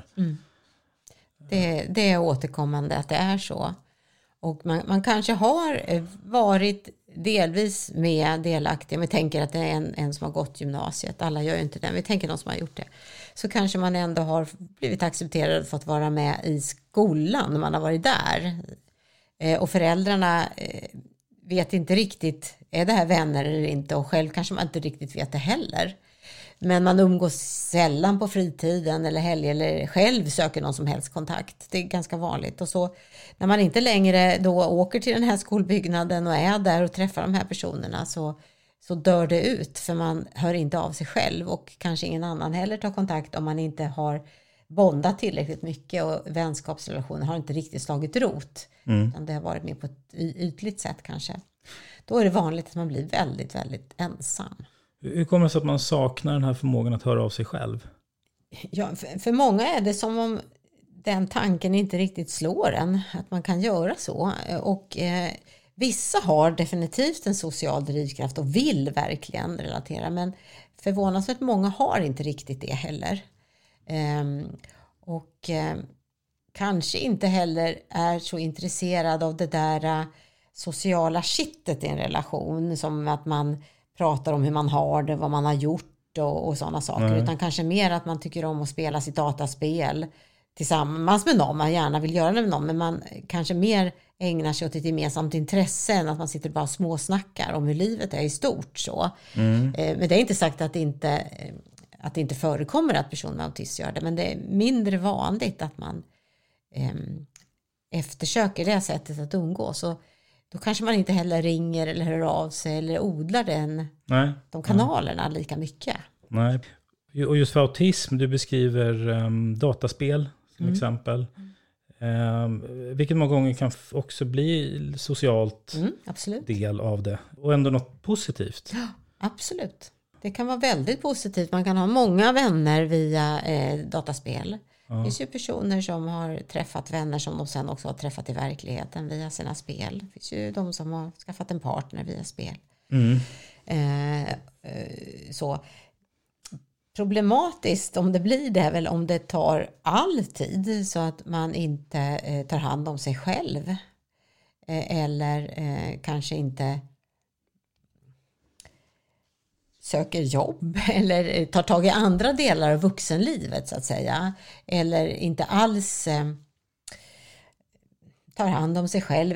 Det är återkommande att det är så. Och man kanske har varit delvis delaktig. Vi tänker att det är en som har gått gymnasiet. Alla gör ju inte det. Vi tänker någon som har gjort det. Så kanske man ändå har blivit accepterad för att vara med i skolan när man har varit där. Och föräldrarna vet inte riktigt, är det här vänner eller inte? Och själv kanske man inte riktigt vet det heller. Men man umgås sällan på fritiden eller helg eller själv söker någon som helst kontakt. Det är ganska vanligt. Och så när man inte längre då åker till den här skolbyggnaden och är där och träffar de här personerna så dör det ut. För man hör inte av sig själv och kanske ingen annan heller tar kontakt om man inte har bondat tillräckligt mycket och vänskapsrelationer har inte riktigt slagit rot. Utan det har varit mer på ett ytligt sätt kanske. Då är det vanligt att man blir väldigt, väldigt ensam. Hur kommer det sig att man saknar den här förmågan att höra av sig själv? Ja, för många är det som om den tanken inte riktigt slår en, att man kan göra så. Och vissa har definitivt en social drivkraft och vill verkligen relatera, men förvånansvärt många har inte riktigt det heller. Och kanske inte heller är så intresserad av det där sociala kittet i en relation, som att man pratar om hur man har det, vad man har gjort och sådana saker, utan kanske mer att man tycker om att spela sitt dataspel tillsammans med någon, man gärna vill göra det med någon, men man kanske mer ägnar sig åt ett gemensamt intresse än att man sitter bara och småsnackar om hur livet är i stort. Så. Men det är inte sagt att det inte förekommer att personer med autism gör det, men det är mindre vanligt att man eftersöker det sättet att umgås. Så då kanske man inte heller ringer eller hör av sig eller odlar de kanalerna lika mycket. Nej. Och just för autism, du beskriver dataspel som exempel. Vilket många gånger kan också bli socialt del av det. Och ändå något positivt. Ja, absolut. Det kan vara väldigt positivt. Man kan ha många vänner via dataspel. Det finns ju personer som har träffat vänner som de sen också har träffat i verkligheten via sina spel. Det finns ju de som har skaffat en partner via spel. Så problematiskt om det blir det är väl om det tar all tid så att man inte tar hand om sig själv. Eller kanske inte söker jobb eller tar tag i andra delar av vuxenlivet så att säga. Eller inte alls tar hand om sig själv,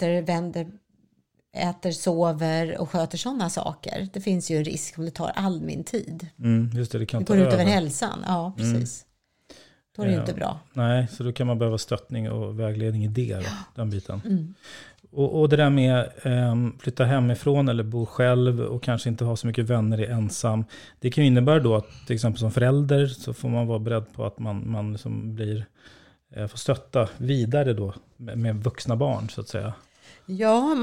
äter, sover och sköter sådana saker. Det finns ju en risk om det tar all min tid. Just det kan det går ut över hälsan. Ja, precis. Då är det inte bra. Nej, så då kan man behöva stöttning och vägledning i det, den biten. Och det där med flytta hemifrån eller bo själv och kanske inte ha så mycket vänner i ensam. Det kan ju innebära då att till exempel som förälder så får man vara beredd på att man liksom får stötta vidare då med vuxna barn så att säga. Ja,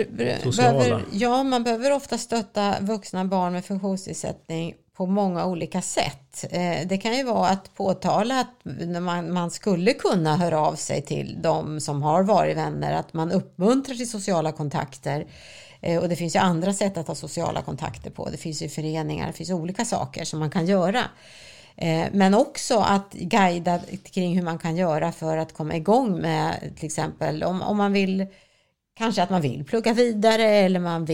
man behöver ofta stötta vuxna barn med funktionsnedsättning på många olika sätt. Det kan ju vara att påtala att man skulle kunna höra av sig till de som har varit vänner, att man uppmuntrar till sociala kontakter. Och det finns ju andra sätt att ha sociala kontakter på. Det finns ju föreningar, det finns olika saker som man kan göra. Men också att guida kring hur man kan göra för att komma igång med till exempel om man vill. Kanske att man vill plugga vidare eller man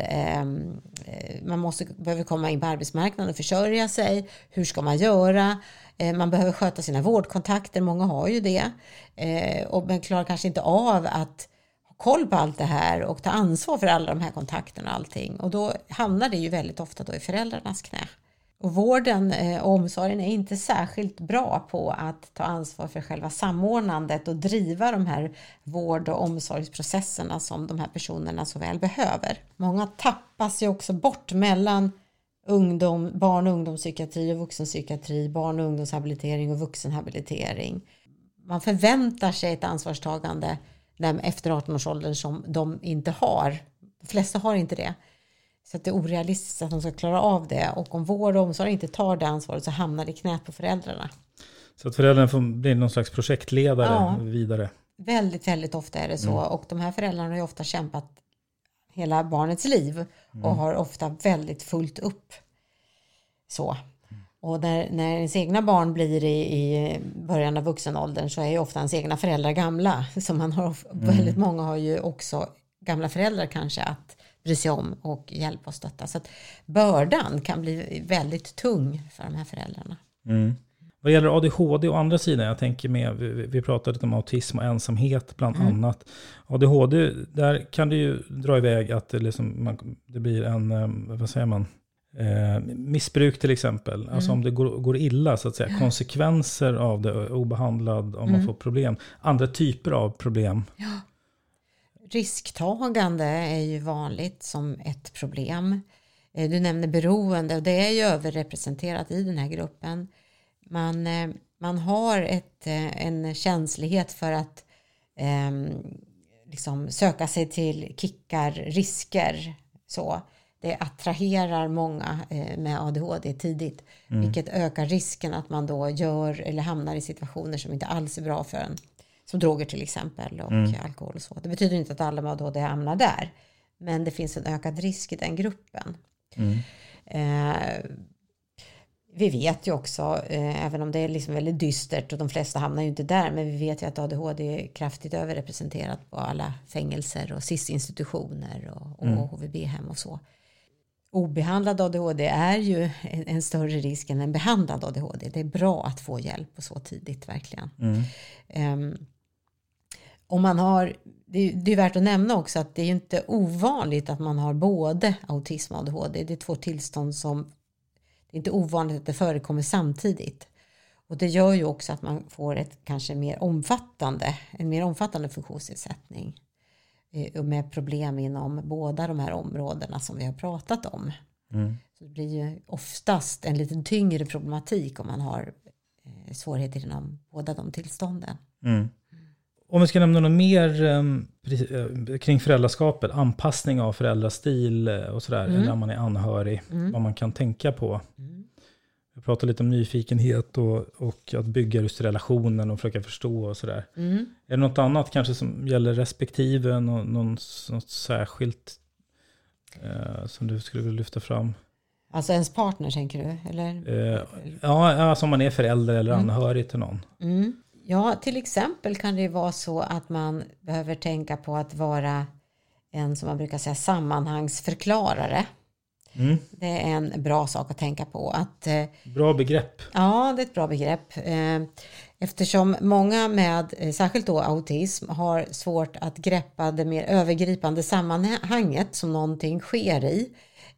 behöver komma in på arbetsmarknaden och försörja sig. Hur ska man göra? Man behöver sköta sina vårdkontakter, många har ju det. Och man klarar kanske inte av att ha koll på allt det här och ta ansvar för alla de här kontakterna och allting. Och då hamnar det ju väldigt ofta då i föräldrarnas knä. Och vården och omsorgen är inte särskilt bra på att ta ansvar för själva samordnandet och driva de här vård- och omsorgsprocesserna som de här personerna så väl behöver. Många tappas ju också bort mellan barn- och ungdomspsykiatri och vuxenpsykiatri, barn- och ungdomshabilitering och vuxenhabilitering. Man förväntar sig ett ansvarstagande efter 18-årsåldern som de inte har. De flesta har inte det. Så att det är orealistiskt att de ska klara av det. Och om vård och omsorg inte tar det ansvaret så hamnar det i knät på föräldrarna. Så att föräldrarna får bli någon slags projektledare vidare. Väldigt, väldigt ofta är det så. Och de här föräldrarna har ju ofta kämpat hela barnets liv. Och har ofta väldigt fullt upp. Så. Och när ens egna barn blir i början av vuxenåldern så är ju ofta ens egna föräldrar gamla. Så man har, väldigt många har ju också gamla föräldrar kanske att bry sig om och hjälpa och stötta. Så att bördan kan bli väldigt tung för de här föräldrarna. Vad gäller ADHD och andra sidan, jag tänker vi pratade om autism och ensamhet bland annat. ADHD, där kan det ju dra iväg att det blir en, missbruk till exempel. Alltså om det går illa så att säga. Konsekvenser av det, obehandlad, om man får problem. Andra typer av problem. Ja. Risktagande är ju vanligt som ett problem. Du nämner beroende och det är ju överrepresenterat i den här gruppen. Man har en känslighet för att söka sig till kickar, risker. Så. det attraherar många med ADHD tidigt. Vilket ökar risken att man då gör eller hamnar i situationer som inte alls är bra för en. Som droger till exempel och alkohol och så. Det betyder inte att alla med ADHD hamnar där. Men det finns en ökad risk i den gruppen. Vi vet ju också, även om det är liksom väldigt dystert och de flesta hamnar ju inte där, men vi vet ju att ADHD är kraftigt överrepresenterat på alla fängelser och SIS-institutioner och HVB-hem och så. Obehandlad ADHD är ju en större risk än en behandlad ADHD. Det är bra att få hjälp och så tidigt verkligen. Om man har, det är värt att nämna också att det är inte ovanligt att man har både autism och ADHD. Det är 2 tillstånd som det är inte ovanligt att det förekommer samtidigt. Och det gör ju också att man får en mer omfattande funktionsnedsättning. Med problem inom båda de här områdena som vi har pratat om. Så det blir ju oftast en lite tyngre problematik om man har svårigheter inom båda de tillstånden. Om vi ska nämna något mer kring föräldraskapet, anpassning av föräldrastil och sådär, när man är anhörig, vad man kan tänka på. Jag pratar lite om nyfikenhet och att bygga just relationen och försöka förstå och sådär. Är det något annat kanske som gäller respektive, något särskilt som du skulle vilja lyfta fram? Alltså ens partner tänker du? Eller? Ja, alltså om man är förälder eller anhörig till någon. Ja, till exempel kan det vara så att man behöver tänka på att vara en, som man brukar säga, sammanhangsförklarare. Det är en bra sak att tänka på. Bra begrepp. Ja, det är ett bra begrepp. Eftersom många med, särskilt då autism, har svårt att greppa det mer övergripande sammanhanget som någonting sker i.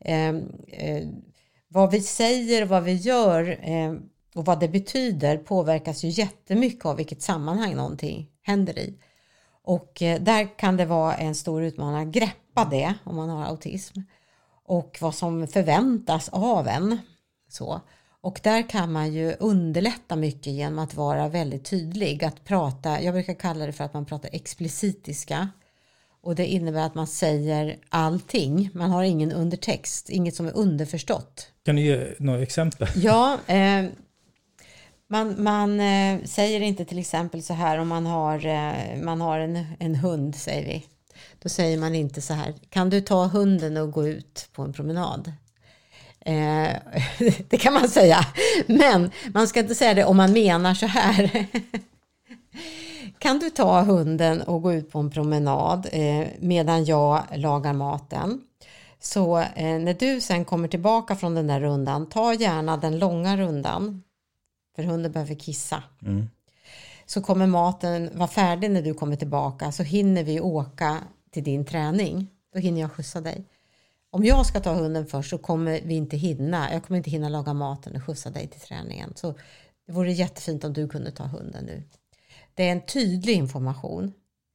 Vad vi säger, vad vi gör och vad det betyder påverkas ju jättemycket av vilket sammanhang någonting händer i. Och där kan det vara en stor utmaning att greppa det om man har autism. Och vad som förväntas av en. Så. Och där kan man ju underlätta mycket genom att vara väldigt tydlig. Att prata, jag brukar kalla det för att man pratar explicitiska. Och det innebär att man säger allting. Man har ingen undertext, inget som är underförstått. Kan du ge några exempel? Ja, man säger inte till exempel så här om man har en hund, säger vi. Då säger man inte så här: kan du ta hunden och gå ut på en promenad? Det kan man säga. Men man ska inte säga det om man menar så här. Kan du ta hunden och gå ut på en promenad medan jag lagar maten? Så när du sen kommer tillbaka från den där rundan, ta gärna den långa rundan. För hunden behöver kissa. Så kommer maten vara färdig när du kommer tillbaka, så hinner vi åka till din träning. Då hinner jag skjutsa dig. Om jag ska ta hunden först så kommer vi inte hinna. Jag kommer inte hinna laga maten och skjutsa dig till träningen. Så det vore jättefint om du kunde ta hunden nu. Det är en tydlig information.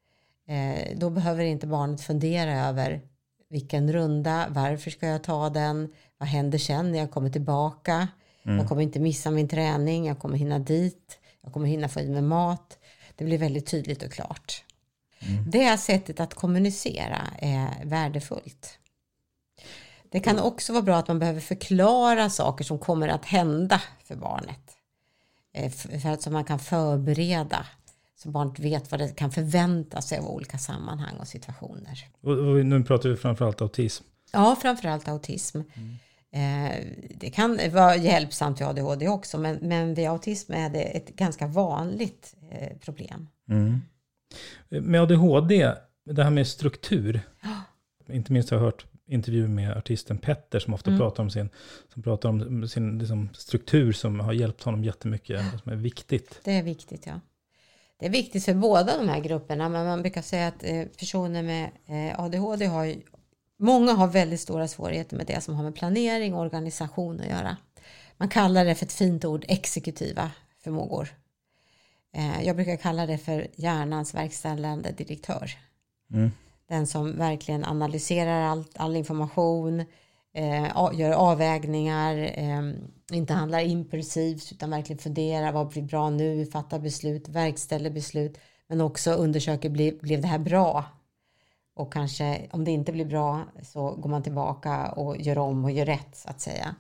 Då behöver inte barnet fundera över vilken runda, varför ska jag ta den, vad händer sen när jag kommer tillbaka. Jag kommer inte missa min träning, jag kommer hinna dit, jag kommer hinna få i mig mat. Det blir väldigt tydligt och klart. Det sättet att kommunicera är värdefullt. Det kan också vara bra att man behöver förklara saker som kommer att hända för barnet. För att så man kan förbereda, så barnet vet vad det kan förvänta sig av olika sammanhang och situationer. Och nu pratar vi framförallt autism. Ja, framförallt autism. Det kan vara hjälpsamt vid ADHD också, men vid autism är det ett ganska vanligt problem. Med ADHD, det här med struktur. Inte minst har jag hört intervjuer med artisten Petter som ofta pratar om sin liksom, struktur som har hjälpt honom jättemycket, som är viktigt. Det är viktigt, ja. Det är viktigt för båda de här grupperna, men man brukar säga att personer med ADHD många har väldigt stora svårigheter med det som har med planering och organisation att göra. Man kallar det för ett fint ord, exekutiva förmågor. Jag brukar kalla det för hjärnans verkställande direktör. Den som verkligen analyserar all information, gör avvägningar, inte handlar impulsivt utan verkligen funderar, vad blir bra nu, fattar beslut, verkställer beslut, men också undersöker, blev det här bra? Och kanske om det inte blir bra så går man tillbaka och gör om och gör rätt så att säga.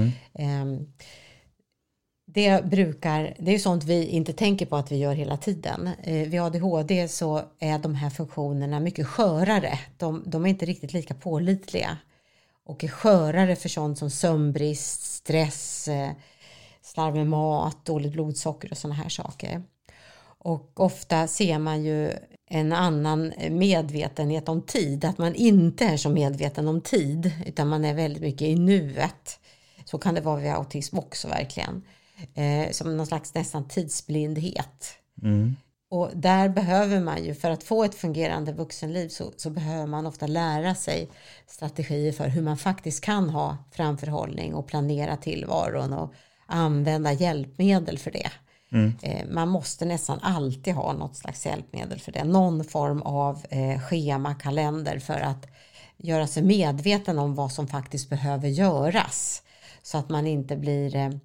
Det är ju sånt vi inte tänker på att vi gör hela tiden. Vid ADHD så är de här funktionerna mycket skörare. De är inte riktigt lika pålitliga. Och är skörare för sånt som sömnbrist, stress, slarv med mat, dåligt blodsocker och såna här saker. Och ofta ser man ju en annan medvetenhet om tid. Att man inte är så medveten om tid utan man är väldigt mycket i nuet. Så kan det vara vid autism också verkligen. Som någon slags nästan tidsblindhet. Och där behöver man ju, för att få ett fungerande vuxenliv så behöver man ofta lära sig strategier för hur man faktiskt kan ha framförhållning och planera tillvaron och använda hjälpmedel för det. Man måste nästan alltid ha något slags hjälpmedel för det. Någon form av schema, kalender för att göra sig medveten om vad som faktiskt behöver göras. Så att man inte blir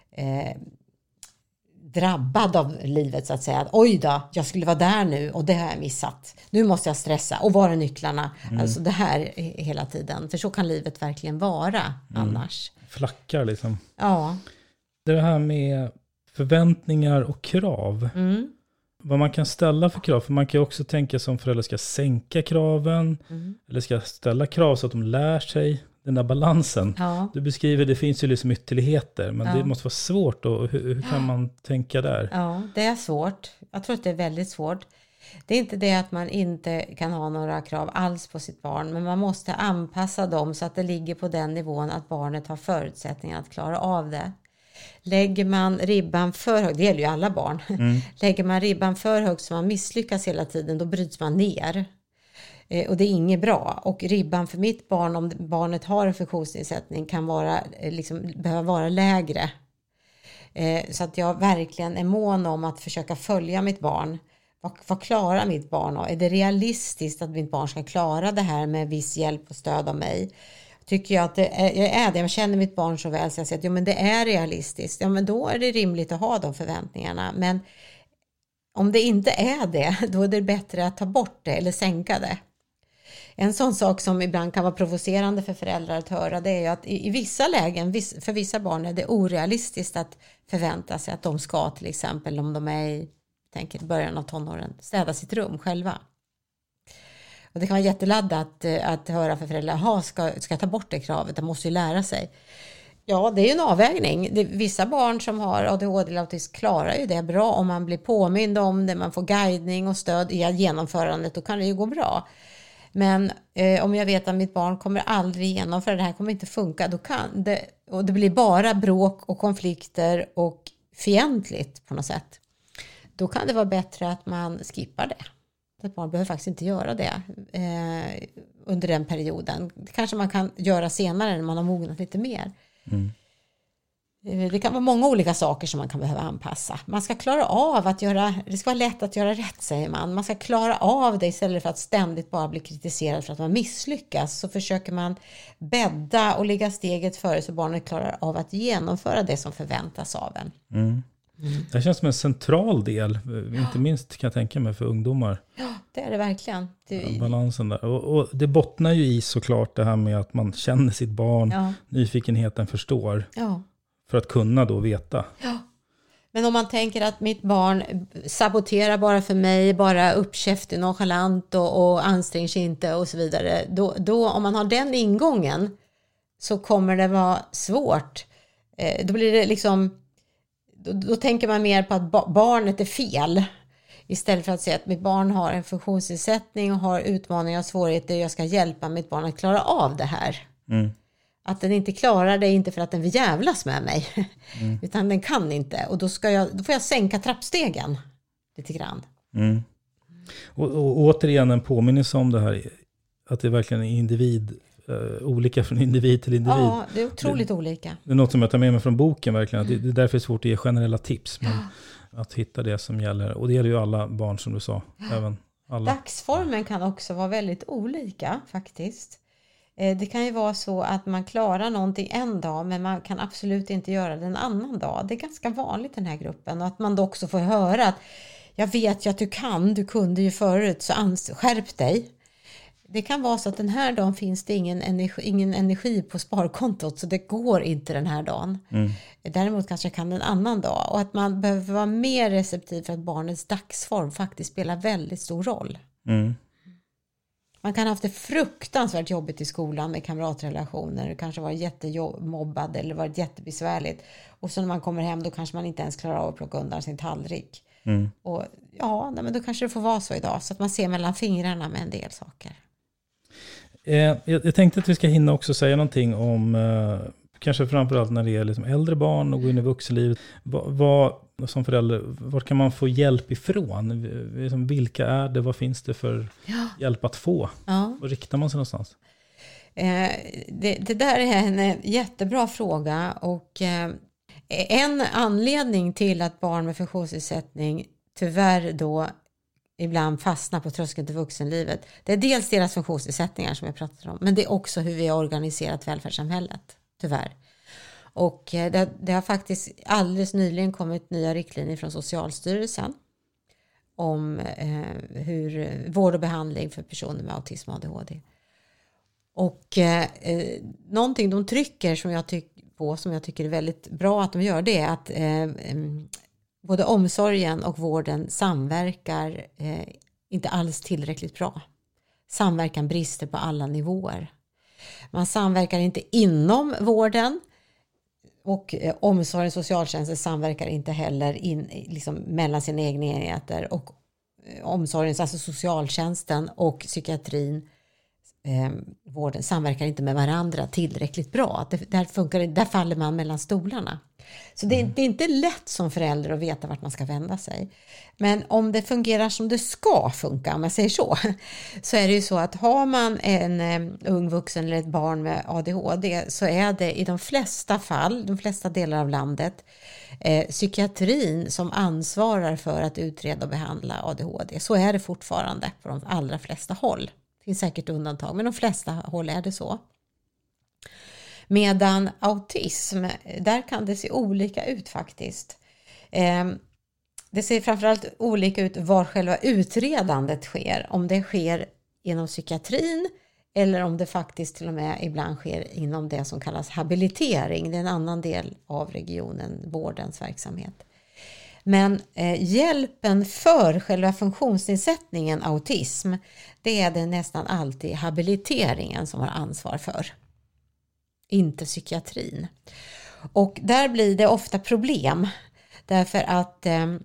drabbad av livet så att säga. Att, oj då, jag skulle vara där nu och det har jag missat. Nu måste jag stressa och var är nycklarna? Alltså det här hela tiden. För så kan livet verkligen vara annars. Flackar liksom. Ja. Det här med förväntningar och krav. Vad man kan ställa för krav. För man kan ju också tänka som föräldrar ska sänka kraven. Eller ska ställa krav så att de lär sig den där balansen. Ja. Du beskriver, det finns ju liksom ytterligheter. Men det måste vara svårt. Och hur kan man tänka där? Ja, det är svårt. Jag tror att det är väldigt svårt. Det är inte det att man inte kan ha några krav alls på sitt barn. Men man måste anpassa dem så att det ligger på den nivån att barnet har förutsättningar att klara av det. Lägger man ribban för högt, det gäller ju alla barn. Lägger man ribban för högt så man misslyckas hela tiden, då bryts man ner. Och det är inget bra. Och ribban för mitt barn, om barnet har en funktionsnedsättning, kan vara, behöva vara lägre. Så att jag verkligen är mån om att försöka följa mitt barn. Vad klarar mitt barn av? Är det realistiskt att mitt barn ska klara det här med viss hjälp och stöd av mig? Tycker jag att det är det. Jag känner mitt barn så väl så jag säger att jo, men det är realistiskt. Ja, men då är det rimligt att ha de förväntningarna. Men om det inte är det, då är det bättre att ta bort det eller sänka det. En sån sak som ibland kan vara provocerande för föräldrar att höra, det är ju att i vissa lägen, för vissa barn är det orealistiskt att förvänta sig att de ska till exempel, om de är i början av tonåren, städa sitt rum själva. Och det kan vara jätteladdat att höra för föräldrar, ska jag ta bort det kravet, de måste ju lära sig. Ja, det är ju en avvägning. Vissa barn som har ADHD eller autism klarar ju det bra om man blir påmind om det, man får guidning och stöd i genomförandet, då kan det ju gå bra. Men om jag vet att mitt barn kommer aldrig genomföra det här, kommer inte funka, då kan det, och det blir bara bråk och konflikter och fientligt på något sätt. Då kan det vara bättre att man skippar det. Ett barn behöver faktiskt inte göra det under den perioden. Det kanske man kan göra senare när man har mognat lite mer. Det kan vara många olika saker som man kan behöva anpassa. Man ska klara av att det ska vara lätt att göra rätt, säger man. Man ska klara av det istället för att ständigt bara bli kritiserad för att man misslyckas. Så försöker man bädda och ligga steget före så barnet klarar av att genomföra det som förväntas av en. Det känns som en central del, inte minst kan jag tänka mig för ungdomar. Ja, det är det verkligen. Balansen där. Och det bottnar ju i såklart det här med att man känner sitt barn, nyfikenheten förstår. Ja. För att kunna då veta. Ja. Men om man tänker att mitt barn saboterar bara för mig, bara uppkäftig, nonchalant och anstränger sig inte och så vidare. Då om man har den ingången så kommer det vara svårt. Då blir det liksom... Då tänker man mer på att barnet är fel. Istället för att säga att mitt barn har en funktionsnedsättning och har utmaningar och svårigheter. Jag ska hjälpa mitt barn att klara av det här. Att den inte klarar det inte för att den vill jävlas med mig. Utan den kan inte. Och då får jag sänka trappstegen lite grann. Och återigen en påminnelse om det här. Att det verkligen är olika från individ till individ. Ja, det är otroligt olika. Det är något som jag tar med mig från boken verkligen. Det är därför svårt att ge generella tips. Men att hitta det som gäller. Och det gäller ju alla barn som du sa. Även alla. Dagsformen kan också vara väldigt olika faktiskt. Det kan ju vara så att man klarar någonting en dag men man kan absolut inte göra det en annan dag. Det är ganska vanligt i den här gruppen. Och att man då också får höra att jag vet ju att du kunde ju förut, så skärp dig. det kan vara så att den här dagen finns det ingen energi på sparkontot, så det går inte den här dagen. Däremot kanske kan en annan dag, och att man behöver vara mer receptiv för att barnets dagsform faktiskt spelar väldigt stor roll. Man kan ha haft det fruktansvärt jobbigt i skolan med kamratrelationer, kanske varit jättemobbad eller varit jättebesvärligt, och så när man kommer hem då kanske man inte ens klarar av att plocka undan sin tallrik. Och ja, men då kanske det får vara så idag, så att man ser mellan fingrarna med en del saker. Jag tänkte att vi ska hinna också säga någonting om kanske framförallt när det är liksom äldre barn och gå in i vuxenlivet. Vad som förälder, var kan man få hjälp ifrån? Vilka är det? Vad finns det för hjälp att få? Var riktar man sig någonstans? Det där är en jättebra fråga, och en anledning till att barn med funktionsnedsättning tyvärr då ibland fastnar på tröskeln till vuxenlivet, det är dels deras funktionsnedsättningar som jag pratar om, men det är också hur vi har organiserat välfärdssamhället, tyvärr. Och det har faktiskt alldeles nyligen kommit nya riktlinjer från Socialstyrelsen om hur vård och behandling för personer med autism och ADHD. Och någonting de trycker som jag tycker är väldigt bra att de gör, det är att både omsorgen och vården samverkar inte alls tillräckligt bra. Samverkan brister på alla nivåer. Man samverkar inte inom vården, och omsorgen och socialtjänsten samverkar inte heller liksom mellan sina egna enheter, och omsorgen, alltså socialtjänsten och psykiatrin, vården samverkar inte med varandra tillräckligt bra. Där faller man mellan stolarna. Så det är inte lätt som förälder att veta vart man ska vända sig. Men om det fungerar som det ska funka, om jag säger så är det ju så att har man en ung vuxen eller ett barn med ADHD, så är det i de flesta fall, de flesta delar av landet, psykiatrin som ansvarar för att utreda och behandla ADHD. Så är det fortfarande på de allra flesta håll. Det finns säkert undantag, men de flesta håll är det så. Medan autism, där kan det se olika ut faktiskt. Det ser framförallt olika ut var själva utredandet sker. Om det sker inom psykiatrin eller om det faktiskt till och med ibland sker inom det som kallas habilitering. Det är en annan del av regionen, vårdens verksamhet. Men hjälpen för själva funktionsnedsättningen autism, det är det nästan alltid habiliteringen som har ansvar för. Inte psykiatrin. Och där blir det ofta problem. Därför att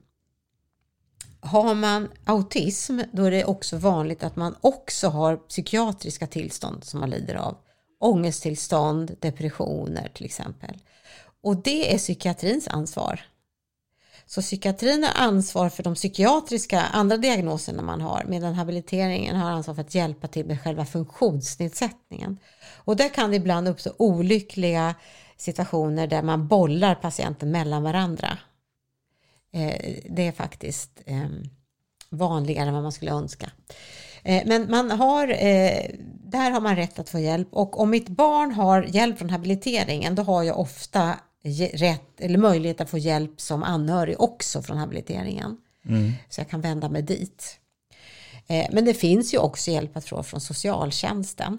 har man autism, då är det också vanligt att man också har psykiatriska tillstånd som man lider av. Ångesttillstånd, depressioner till exempel. Och det är psykiatrins ansvar. Så psykiatrin har ansvar för de psykiatriska andra diagnoserna man har, medan habiliteringen har ansvar för att hjälpa till med själva funktionsnedsättningen. Och där kan det ibland uppstå olyckliga situationer där man bollar patienten mellan varandra. Det är faktiskt vanligare än vad man skulle önska. Men där har man rätt att få hjälp. Och om mitt barn har hjälp från habiliteringen, då har jag ofta rätt eller möjlighet att få hjälp som anhörig också från habiliteringen. Så jag kan vända mig dit. Men det finns ju också hjälp att få från socialtjänsten.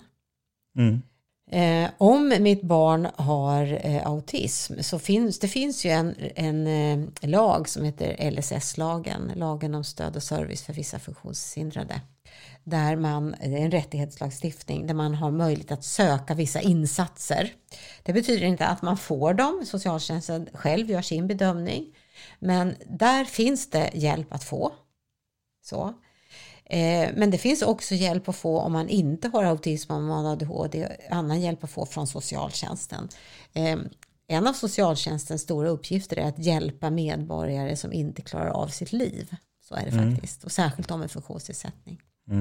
Om mitt barn har autism, så finns ju en lag som heter LSS-lagen, lagen om stöd och service för vissa funktionshindrade. Det är en rättighetslagstiftning där man har möjlighet att söka vissa insatser. Det betyder inte att man får dem, socialtjänsten själv gör sin bedömning, men där finns det hjälp att få. Så. Men det finns också hjälp att få om man inte har autism, om man har ADHD, annan hjälp att få från socialtjänsten. En av socialtjänstens stora uppgifter är att hjälpa medborgare som inte klarar av sitt liv. Så är det faktiskt, och särskilt om en funktionsnedsättning.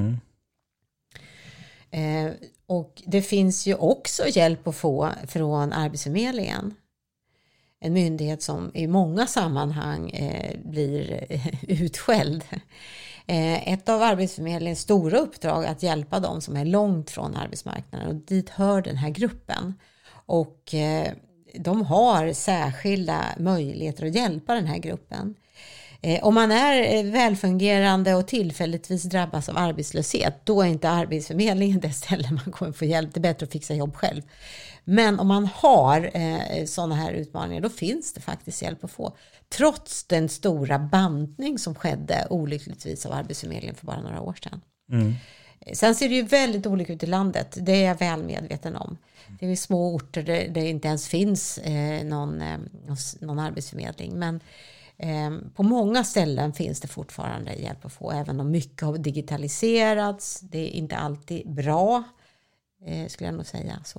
Och det finns ju också hjälp att få från Arbetsförmedlingen. En myndighet som i många sammanhang blir utskälld. Ett av Arbetsförmedlingens stora uppdrag är att hjälpa dem som är långt från arbetsmarknaden, och dit hör den här gruppen. Och de har särskilda möjligheter att hjälpa den här gruppen. Om man är välfungerande och tillfälligtvis drabbas av arbetslöshet, då är inte Arbetsförmedlingen det ställe man kommer få hjälp. Det är bättre att fixa jobb själv. Men om man har sådana här utmaningar, då finns det faktiskt hjälp att få. Trots den stora bantning som skedde olyckligtvis av Arbetsförmedlingen för bara några år sedan. Mm. Sen ser det ju väldigt olika ut i landet. Det är jag väl medveten om. Det är små orter där det inte ens finns någon arbetsförmedling. Men på många ställen finns det fortfarande hjälp att få. Även om mycket har digitaliserats. Det är inte alltid bra, skulle jag nog säga så.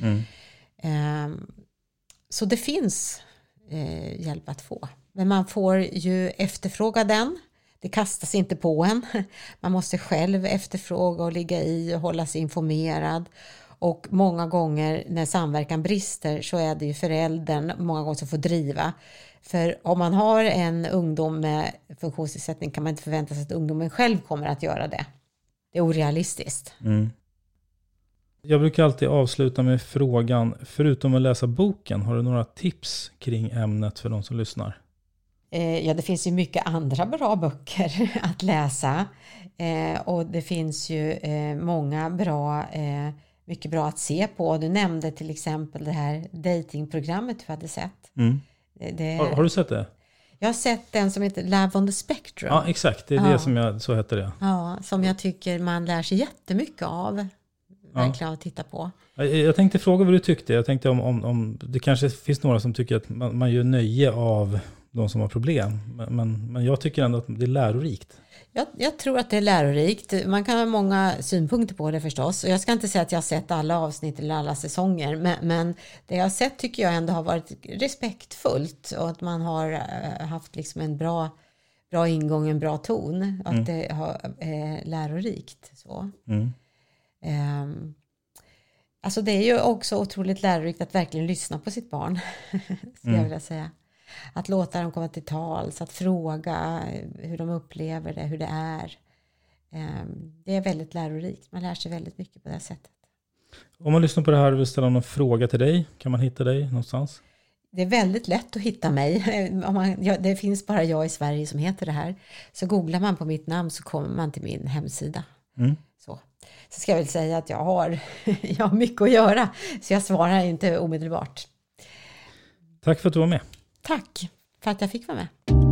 Så det finns hjälp att få. Men man får ju efterfråga den. Det kastas inte på en. Man måste själv efterfråga och ligga i och hålla sig informerad. Och många gånger när samverkan brister så är det ju föräldern många gånger som får driva. För om man har en ungdom med funktionsnedsättning kan man inte förvänta sig att ungdomen själv kommer att göra det. Det är orealistiskt. Mm. Jag brukar alltid avsluta med frågan, förutom att läsa boken, har du några tips kring ämnet för de som lyssnar? Ja, det finns ju mycket andra bra böcker att läsa. Och det finns ju många mycket bra att se på. Du nämnde till exempel det här datingprogrammet du hade sett. Mm. Har du sett det? Jag har sett den som heter Love on the Spectrum. Ja, exakt. Det är det som så heter det. Ja, som jag tycker man lär sig jättemycket av. Verkligen att titta på. Jag tänkte fråga vad du tyckte. Jag tänkte om det kanske finns några som tycker att man gör nöje av de som har problem. Men jag tycker ändå att det är lärorikt. Jag tror att det är lärorikt. Man kan ha många synpunkter på det förstås. Och jag ska inte säga att jag har sett alla avsnitt eller alla säsonger. Men det jag har sett tycker jag ändå har varit respektfullt. Och att man har haft liksom en bra ingång, en bra ton. Att det är lärorikt. Så. Alltså det är ju också otroligt lärorikt att verkligen lyssna på sitt barn. Skulle jag vilja säga. Att låta dem komma till tals, att fråga hur de upplever det, hur det är. Det är väldigt lärorikt. Man lär sig väldigt mycket på det här sättet. Om man lyssnar på det här och vill ställa någon fråga till dig, kan man hitta dig någonstans? Det är väldigt lätt att hitta mig. Det finns bara jag i Sverige som heter det här. Så googlar man på mitt namn så kommer man till min hemsida. Så ska jag väl säga att jag har mycket att göra. Så jag svarar inte omedelbart. Tack för att du var med. Tack för att jag fick vara med.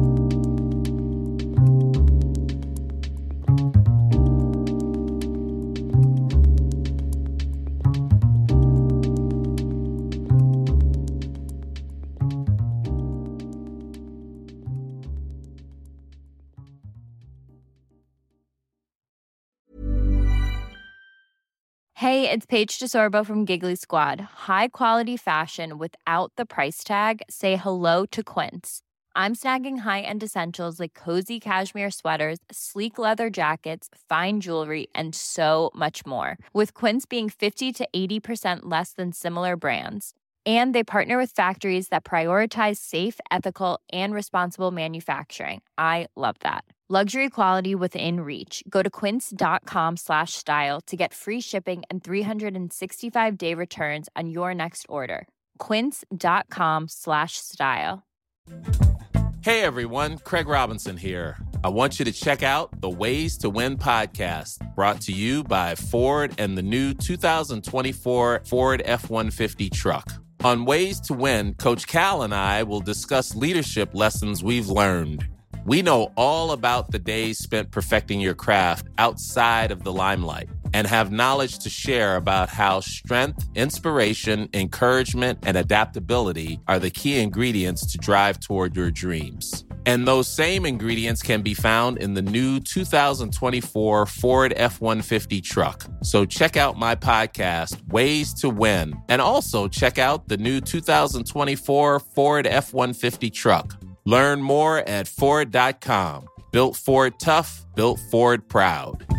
Hey, it's Paige DeSorbo from Giggly Squad. High quality fashion without the price tag. Say hello to Quince. I'm snagging high-end essentials like cozy cashmere sweaters, sleek leather jackets, fine jewelry, and so much more. With Quince being 50 to 80% less than similar brands. And they partner with factories that prioritize safe, ethical, and responsible manufacturing. I love that. Luxury quality within reach. Go to quince.com/style to get free shipping and 365-day returns on your next order. Quince.com/style. Hey everyone, Craig Robinson here. I want you to check out the Ways to Win podcast, brought to you by Ford and the new 2024 Ford F-150 truck. On Ways to Win, Coach Cal and I will discuss leadership lessons we've learned. We know all about the days spent perfecting your craft outside of the limelight and have knowledge to share about how strength, inspiration, encouragement, and adaptability are the key ingredients to drive toward your dreams. And those same ingredients can be found in the new 2024 Ford F-150 truck. So check out my podcast, Ways to Win, and also check out the new 2024 Ford F-150 truck. Learn more at Ford.com. Built Ford tough, built Ford proud.